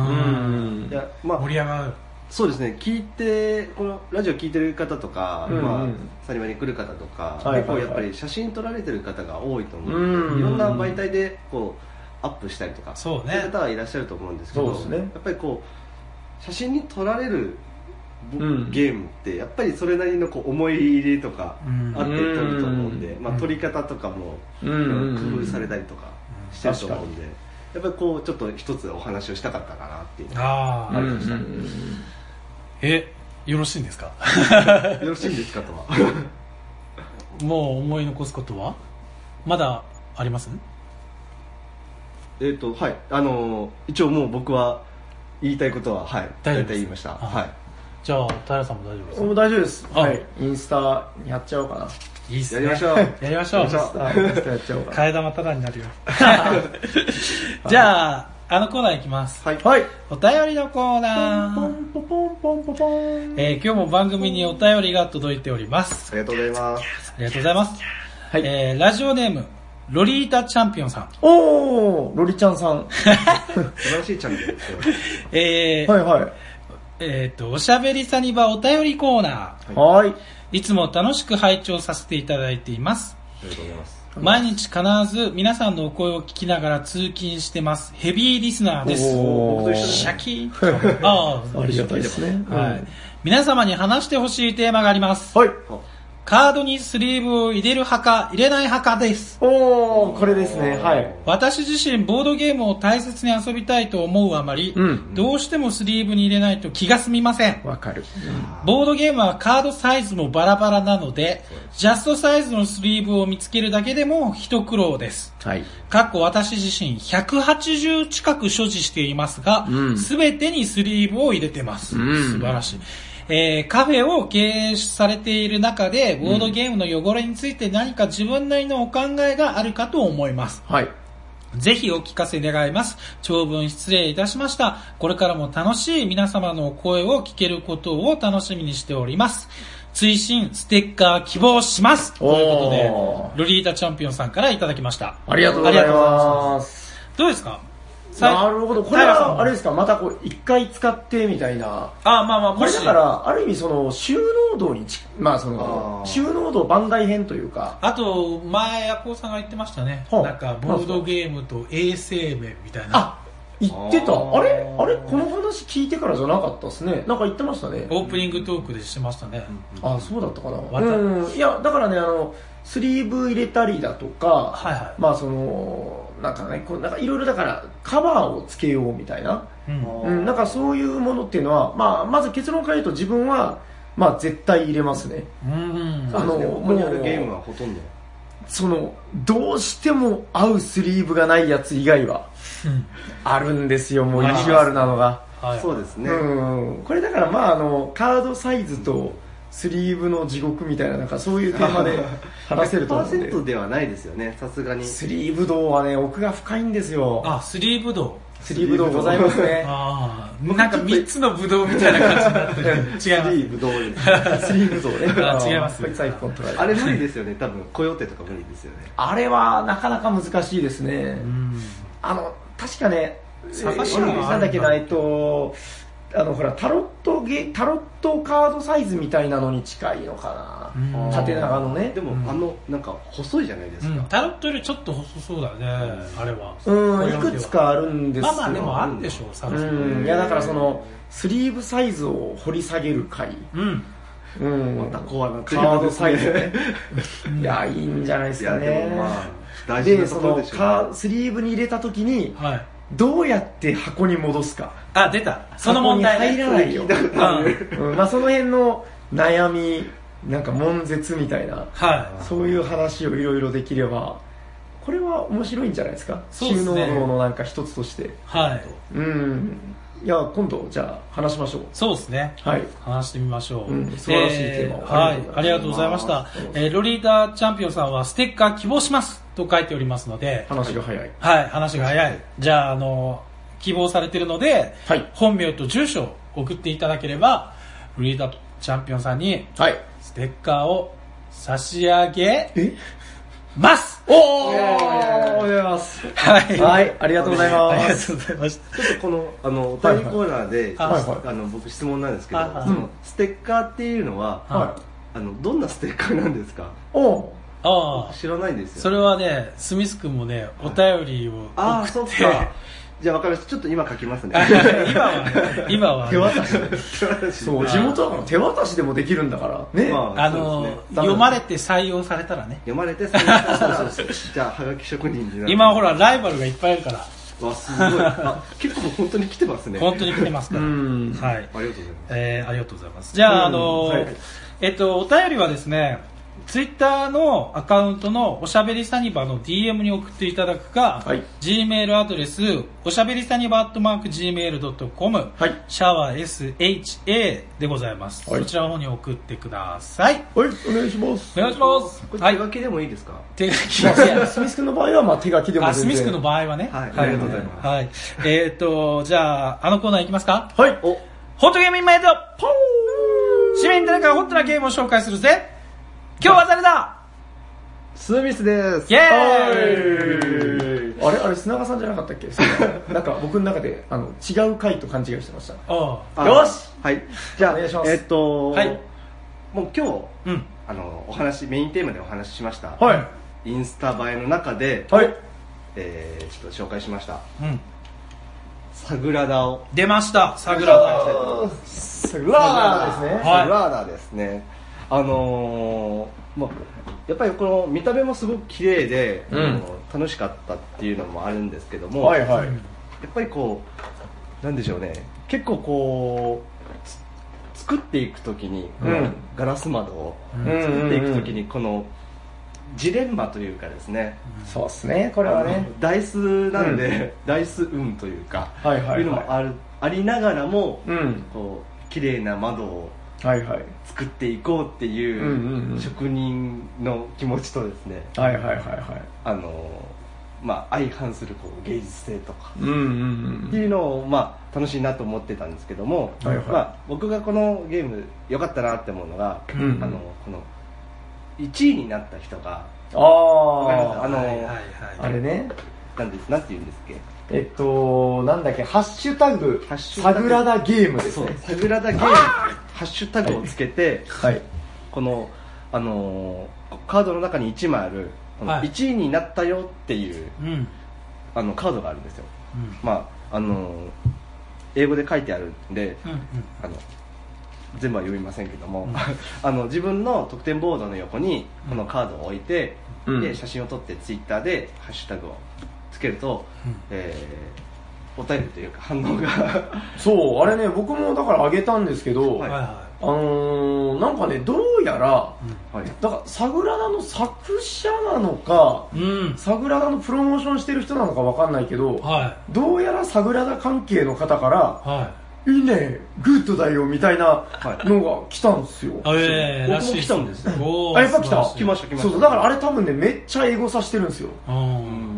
いやまあ盛り上がる。 そうですね。聞いてこのラジオ聞いてる方とか、うんうん、まあサニバに来る方とか、はいはいはい、結構やっぱり写真撮られてる方が多いと思うので、いろんな媒体でこうアップしたりとか、 そうね。 そういう方はいらっしゃると思うんですけど、 そうですね。 やっぱりこう写真に撮られるうん、ゲームってやっぱりそれなりのこう思い入れとかあって撮ると思うんで、うんまあ、撮り方とかも工夫されたりとかしてると思うんで、やっぱりこうちょっと一つお話をしたかったかなっていうのがありました。 え、よろしいんですか？ よろしいんですかとは。 もう思い残すことはまだあります？ えっとはいあの一応もう僕は言いたいことははい大体言いました。はい。 じゃあ平さんも大丈夫ですか？ もう大丈夫です。はい。インスタやっちゃおうかな。 いいっすね。 やりましょう。 やりましょう。インスタやっちゃおうかな。 替え玉ただになるよ。じゃああのコーナー行きます。 はい。はい。 お便りのコーナー。ポンポンポンポンポンポン。えー、今日も番組にお便りが届いております。 ありがとうございます。 ありがとうございます。はい。えー、ラジオネームロリータチャンピオンさん。 おー、ロリちゃんさん。 素晴らしいチャンピオンですよ。 えー、 はいはい。 えっ、ー、と、おしゃべりサニバお便りコーナー。はい。 いつも楽しく拝聴させていただいています。 ありがとうございます。 毎日必ず皆さんのお声を聞きながら通勤してます。ヘビーリスナーです。 僕と一緒シャキーああ、ありがたいですね。 はい。皆様に話してほしいテーマがあります。 はい。 カードにスリーブを入れる派か入れない派かです。 おー、これですね。はい。 私自身ボードゲームを大切に遊びたいと思うあまり、うん、どうしてもスリーブに入れないと気が済みません。 わかる。 ボードゲームはカードサイズもバラバラなので、ジャストサイズのスリーブを見つけるだけでも一苦労です。 はい。 かっこ私自身ひゃくはちじゅう近く所持していますが、すべ、うん、てにスリーブを入れてます。うん、素晴らしい。えー、カフェを経営されている中で、ボードゲームの汚れについて何か自分なりのお考えがあるかと思います。 はい。 ぜひお聞かせ願います。長文失礼いたしました。これからも楽しい皆様のお声を聞けることを楽しみにしております。追伸ステッカー希望します。ということで、ロリータチャンピオンさんからいただきました。 ありがとうございます。 どうですか？ なるほど。これはあれですか、またこう一回使ってみたいな。 あ、まあまあ、 これだからある意味その収納度にち、まあその収納度番外編というか。 あと前ヤコウさんが言ってましたね。なんかボードゲームと衛生面みたいな。 あ、言ってた。あれあれこの話聞いてからじゃなかったですね。なんか言ってましたね。 オープニングトークでしてましたね。 あ、そうだったかな。うん。いやだからねあのスリーブ入れたりだとか、はいはい、まあそのなんかね、こうなんかいろいろだからカバーをつけようみたいな、うんうん、なんかそういうものっていうのは、まあ、まず結論から言うと自分は、まあ、絶対入れますね。 うん、あの、ここにあるゲームはほとんどそのどうしても合うスリーブがないやつ以外はあるんですよ、もう意地悪なのが。 はい、そうですね、 うん、これだからまああのカードサイズとスリーブの地獄みたいな、なんかそういうテーマで話せると思うんで。 ひゃくパーセント ではないですよね、さすがに。 スリーブ道はね、奥が深いんですよ。 あ、スリーブ道。 スリーブ道ございますね。 ああ、なんかみっつのブドウみたいな感じになってる。違います。スリーブ道です。 スリーブ道ね。 あ、違います。 あれ無理ですよね、多分。コヨーテとか無理ですよね。 あれはなかなか難しいですね。うん、あの、確かね、探しなんだっけな、えっと、あのほらタロットゲタロットカードサイズみたいなのに近いのかな、縦長のね。 でも、うん、あのなんか細いじゃないですか、うん、 タロットよりちょっと細そうだね、うん、あれは。 うん、いくつかあるんですよ。 まあまあでもあるでしょう、探す。 うん、いやだからそのスリーブサイズを掘り下げる回、 うんうん、 またコアなカードサイズね。いやいいんじゃないですかね。でもまあ大事なところでしょうね。でそのカスリーブに入れた時に、はい、どうやって箱に戻すか。 あ、出た。その問題、ね、 入らないよ。うんうん、まあその辺の悩み、なんか悶絶みたいな、はい、そういう話をいろいろできれば、これは面白いんじゃないですか。収納道のなんか一つとして。はい。うん。いや、今度じゃあ話しましょう。 そうですね。 はい。 話してみましょう。 うん、素晴らしいテーマを、 えー、はい。ありがとうございました。えー、ロリータチャンピオンさんはステッカー希望しますと書いておりますので。 話が早い。 はい、話が早い。じゃあ、あの、希望されているので、はい、本名と住所を送っていただければ、ロリータチャンピオンさんに、はい、ステッカーを差し上げます。 おー、おはようございます。はい、はい、ありがとうございます。 ありがとうございました。 ちょっとこのあのお便りコーナーで、はいはい、あの僕質問なんですけど、そのステッカーっていうのは、はい、あのどんなステッカーなんですか？ おああ、知らないんですよ。 それはね、スミス君もね、お便りを送って、ああ、そっか。 じゃあ分かりました。ちょっと今書きますね。 今は、今は。 手渡し。そう、地元だから手渡しでもできるんだから。ね。 まあ、あの、ね、読まれて採用されたらね。 読まれて採用されたら、じゃあ、はがき職人になる。 今ほら、ライバルがいっぱいいるから。 わ、すごい。あ、結構本当に来てますね。 本当に来てますから。はい。 ありがとうございます。 えー、ありがとうございます。じゃあ、あの、はい、えっと、お便りはですね、ツイッターのアカウントのおしゃべりサニバの ディーエム に送っていただくか、はい、Gmail アドレスおしゃべりサニバアットマーク ジーメールドットコム、はい、シャワー エスエイチエー でございます、はい、そちらの方に送ってください。 はい、お願いします。 お願いします。 これ手書きでもいいですか？ 手書き、 まあ、スミス君の場合はまあ手書きでも全然。 あ、スミス君の場合はね。 はい、ありがとうございます。 はい。えっ、ー、と、じゃあ、あのコーナーいきますか？ はい。 お、ホットゲームインマイドポー、市民誰かホットなゲームを紹介するぜ。今日は誰だ？ スミスです。 イェーイ。あれあれ砂川さんじゃなかったっけ？なんか僕の中であの違う回と勘違いしてました。 ああ、 よし。 はい。じゃあお願いします。 えっと、 はい、 もう今日、うん、あのお話メインテーマでお話ししました。はい。インスタ映えの中で、 はい。 えー、ちょっと紹介しました。うん。サグラダを出ました。サグラダ。 サグラダですね。 サグラダですね。あのー、まあやっぱりこの見た目もすごく綺麗で、うん、楽しかったっていうのもあるんですけども、 はいはい、やっぱりこうなんでしょうね、結構こう作っていくときに、うん、ガラス窓を作っていくときにこのジレンマというかですね、 うん、そうですね、これはねダイスなんで、うん、ダイス運というか、はいはいはい、いうのもあるありながらも、うん、こう綺麗な窓をはいはい、作っていこうっていう職人の気持ちとですね、 はいはいはいはい、 あのまあ相反するこう芸術性とかっていうのをまあ楽しいなと思ってたんですけども、はいはい、まあ僕がこのゲーム良かったなって思うのが、うんうん、あのこのいちいになった人が、 あああの、はいはいはい、 あれね、 なんですなんて言うんですっけ。 えっと、なんだっけ、ハッシュタグ、サグラダゲームですね。 サグラダゲーム、ハッシュタグをつけて、はい、この、あのー、カードの中にいちまいある、はい、いちいになったよっていう、うん、あのカードがあるんですよ。うん、まあ、あのー、英語で書いてあるんで、うんうん、あの全部は読みませんけども、うん、あの自分の得点ボードの横にこのカードを置いて、うん、で写真を撮ってツイッターでハッシュタグをつけると、うん、えー、お便りというか反応がそう、あれね、僕もだからあげたんですけど、はい、あのー、なんかね、どうやら、うん、はい、だからサグラダの作者なのか、うん、サグラダのプロモーションしてる人なのかわかんないけど、はい、どうやらサグラダ関係の方から、はい、いいね、グッドだよみたいなのが来たんですよ。 はい、えー、僕も来たんですよ。 あ、やっぱ来た。 来ました来ました。 そうそう、だからあれ多分ね、めっちゃエゴサしてるんですよ。うん、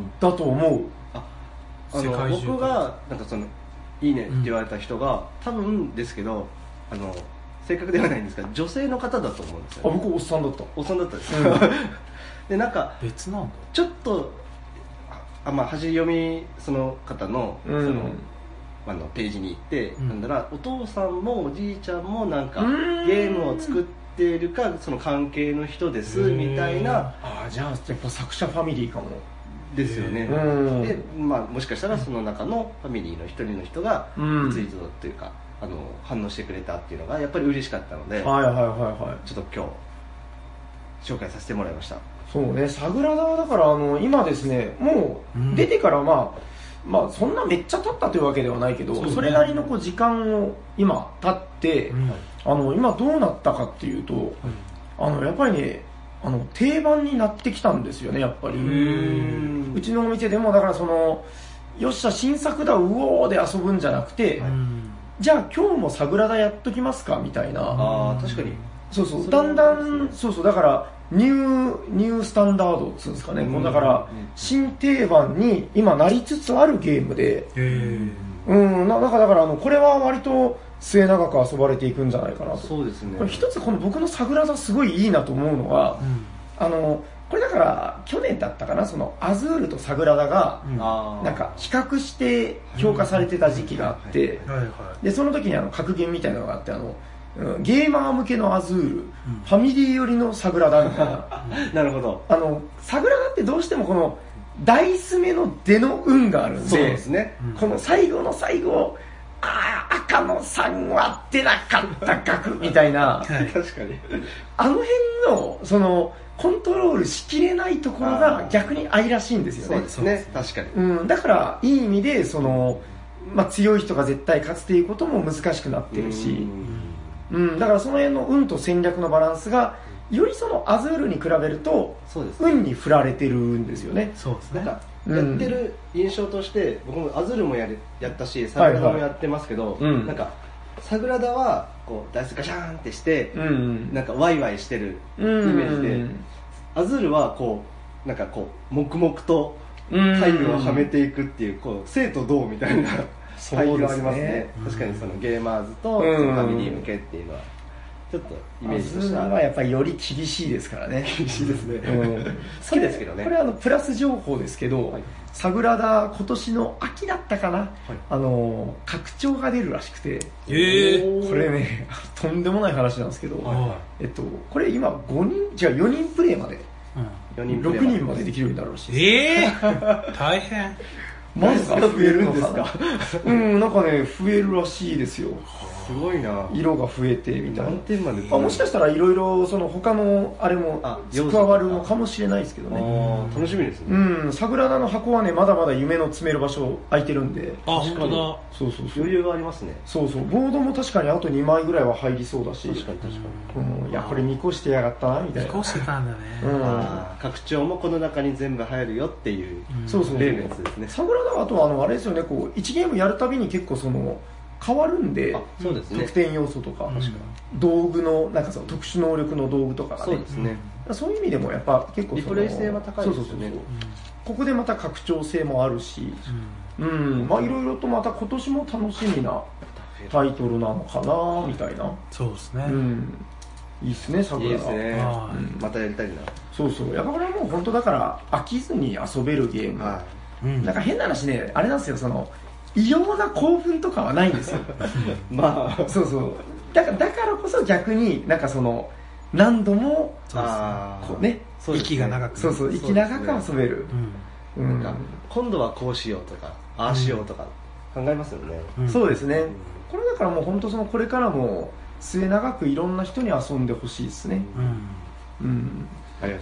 だと思う。 あ、あの僕がなんかそのいいねって言われた人が、うん、多分ですけど、あの正確ではないんですが、女性の方だと思うんですよ、ね。 あ、僕おっさんだった。 おっさんだったです。うん、でなんか別なんだ。 ちょっとあ、まあ端読みその方の、うん、その。あのページに行って、うん、なんだらお父さんもおじいちゃんもなんかゲームを作っているかその関係の人ですみたいな。 あ、じゃあやっぱ作者ファミリーかもですよね。で、まあ、もしかしたらその中のファミリーの一人の人がツイートというか、あの反応してくれたっていうのがやっぱり嬉しかったので、 はいはいはいはい、 ちょっと今日紹介させてもらいました。 そうね、サグラダはだからあの今ですね、もう出てからまあまあ、そんなめっちゃ経ったというわけではないけど そ,、ね、それなりのこう時間を今経って、うん、あの今どうなったかっていうと、うん、あのやっぱりね、あの定番になってきたんですよね、やっぱり。うーん、うちのお店でもだからそのよっしゃ新作だうおーで遊ぶんじゃなくて、じゃあ今日もサグラダやっときますかみたいな。 あ、確かにそうそう、だんだん、そうそう、だからニューニュースタンダードっつうんですかね、うん、もうだから新定番に今なりつつあるゲームで、うん、ななんかだからあのこれは割と末永く遊ばれていくんじゃないかなと。 そうですね。 これ一つこの僕のサグラダすごいいいなと思うのが、うん、あのこれだから去年だったかな、そのアズールとサグラダがなんか比較して評価されてた時期があって、でその時にあの格言みたいなのがあって、あのゲーマー向けのアズール、うん、ファミリー寄りのサグラダみたいななるほど。 あのサグラダってどうしてもこのダイス目の出の運があるんで、 そうですね、 うん、この最後の最後、ああ赤のさんは出なかった額みたいな確かにあの辺のそのコントロールしきれないところが逆に愛らしいんですよね。 そうですね、確かに、 うん、だからいい意味でその、まあ、強い人が絶対勝つっていうことも難しくなってるし、うん、だからその辺の運と戦略のバランスがよりそのアズールに比べると運に振られてるんですよね。 そうですね。なんかやってる印象として、僕もアズールもや, やったしサグラダもやってますけど、はいはい、なんかサグラダはこうダイスガシャーンってして、うん、なんかワイワイしてるイメージで、うん、アズールはこうなんかこう黙々とタイムをはめていくっていう、こう生と同みたいな配慮がありますね。確かにそのゲーマーズとファミリー向けっていうのはちょっとイメージとしては、 はやっぱりより厳しいですからね。 厳しいですね、うん、好きですけどね。 これはあのプラス情報ですけど、はい、サグラダ今年の秋だったかな、はい、あの拡張が出るらしくて、 えー、 これねとんでもない話なんですけど、はい、えっと、これ今ごにん違うよにんプレイまで、うん、ろくにんまでできるようになるらしいです。 えー、大変。 まず増えるんですかうん、なんかね増えるらしいですよ。 すごいな。 色が増えてみたいな。 何点まで。 あ、もしかしたらいろいろその他のあれも加わるのかもしれないですけどね。 あ、楽しみですね。 うん、サグラダの箱はねまだまだ夢の詰める場所空いてるんで。 あ、本当だ。 そうそうそう。 余裕がありますね。 そうそう。ボードも確かにあとにまいぐらいは入りそうだし。 確かに確かに。うん、いやこれ見越してやがったなみたいな。 見越してたんだね。 うん。 拡張もこの中に全部入るよっていう。 そうそう。 例のやつですね。 サグラダはあとはあのあれですよね、こういちゲームやるたびに結構その変わるんで、 そうですね、 得点要素とか、確か道具のなんかその特殊能力の道具とかがね、 そうですね、 そういう意味でもやっぱ結構リプレイ性は高いですよね。そうそうそう、 ここでまた拡張性もあるし、うん、うん、まあいろいろとまた今年も楽しみなタイトルなのかなみたいな。 そうですね、 うん、いいっすね、サグラダ。 いいですね、うん、またやりたいな。 そうそう、やっぱこれはもう本当だから飽きずに遊べるゲーム、はい、うん、なんか変な話ね、あれなんですよ、その異様な興奮とかはないんですよまあそうそう、だからだからこそ逆になんかその何度もこうね、 息が長く、 そうそう、息長く遊べる、 うん、なんか今度はこうしようとかああしようとか考えますよね、 うん、そうですね、うん、これだからもう本当そのこれからも末永くいろんな人に遊んでほしいですね、 うん、うん、ありがとうございます。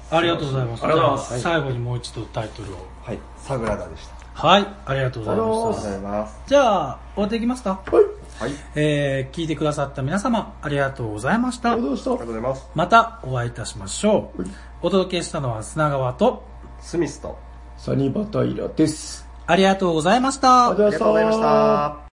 ありがとうございます。 ありがとうございます。 最後にもう一度タイトルを。 はい、サグラダでした。 はい、ありがとうございました。 ありがとうございます。 じゃあ、終わっていきますか。 はい。 はい。 えー、聞いてくださった皆様、ありがとうございました。 ありがとうございました。 ありがとうございます。 またお会いいたしましょう。お届けしたのは砂川と、 スミスと、 サニバタイラです。 ありがとうございました。 ありがとうございました。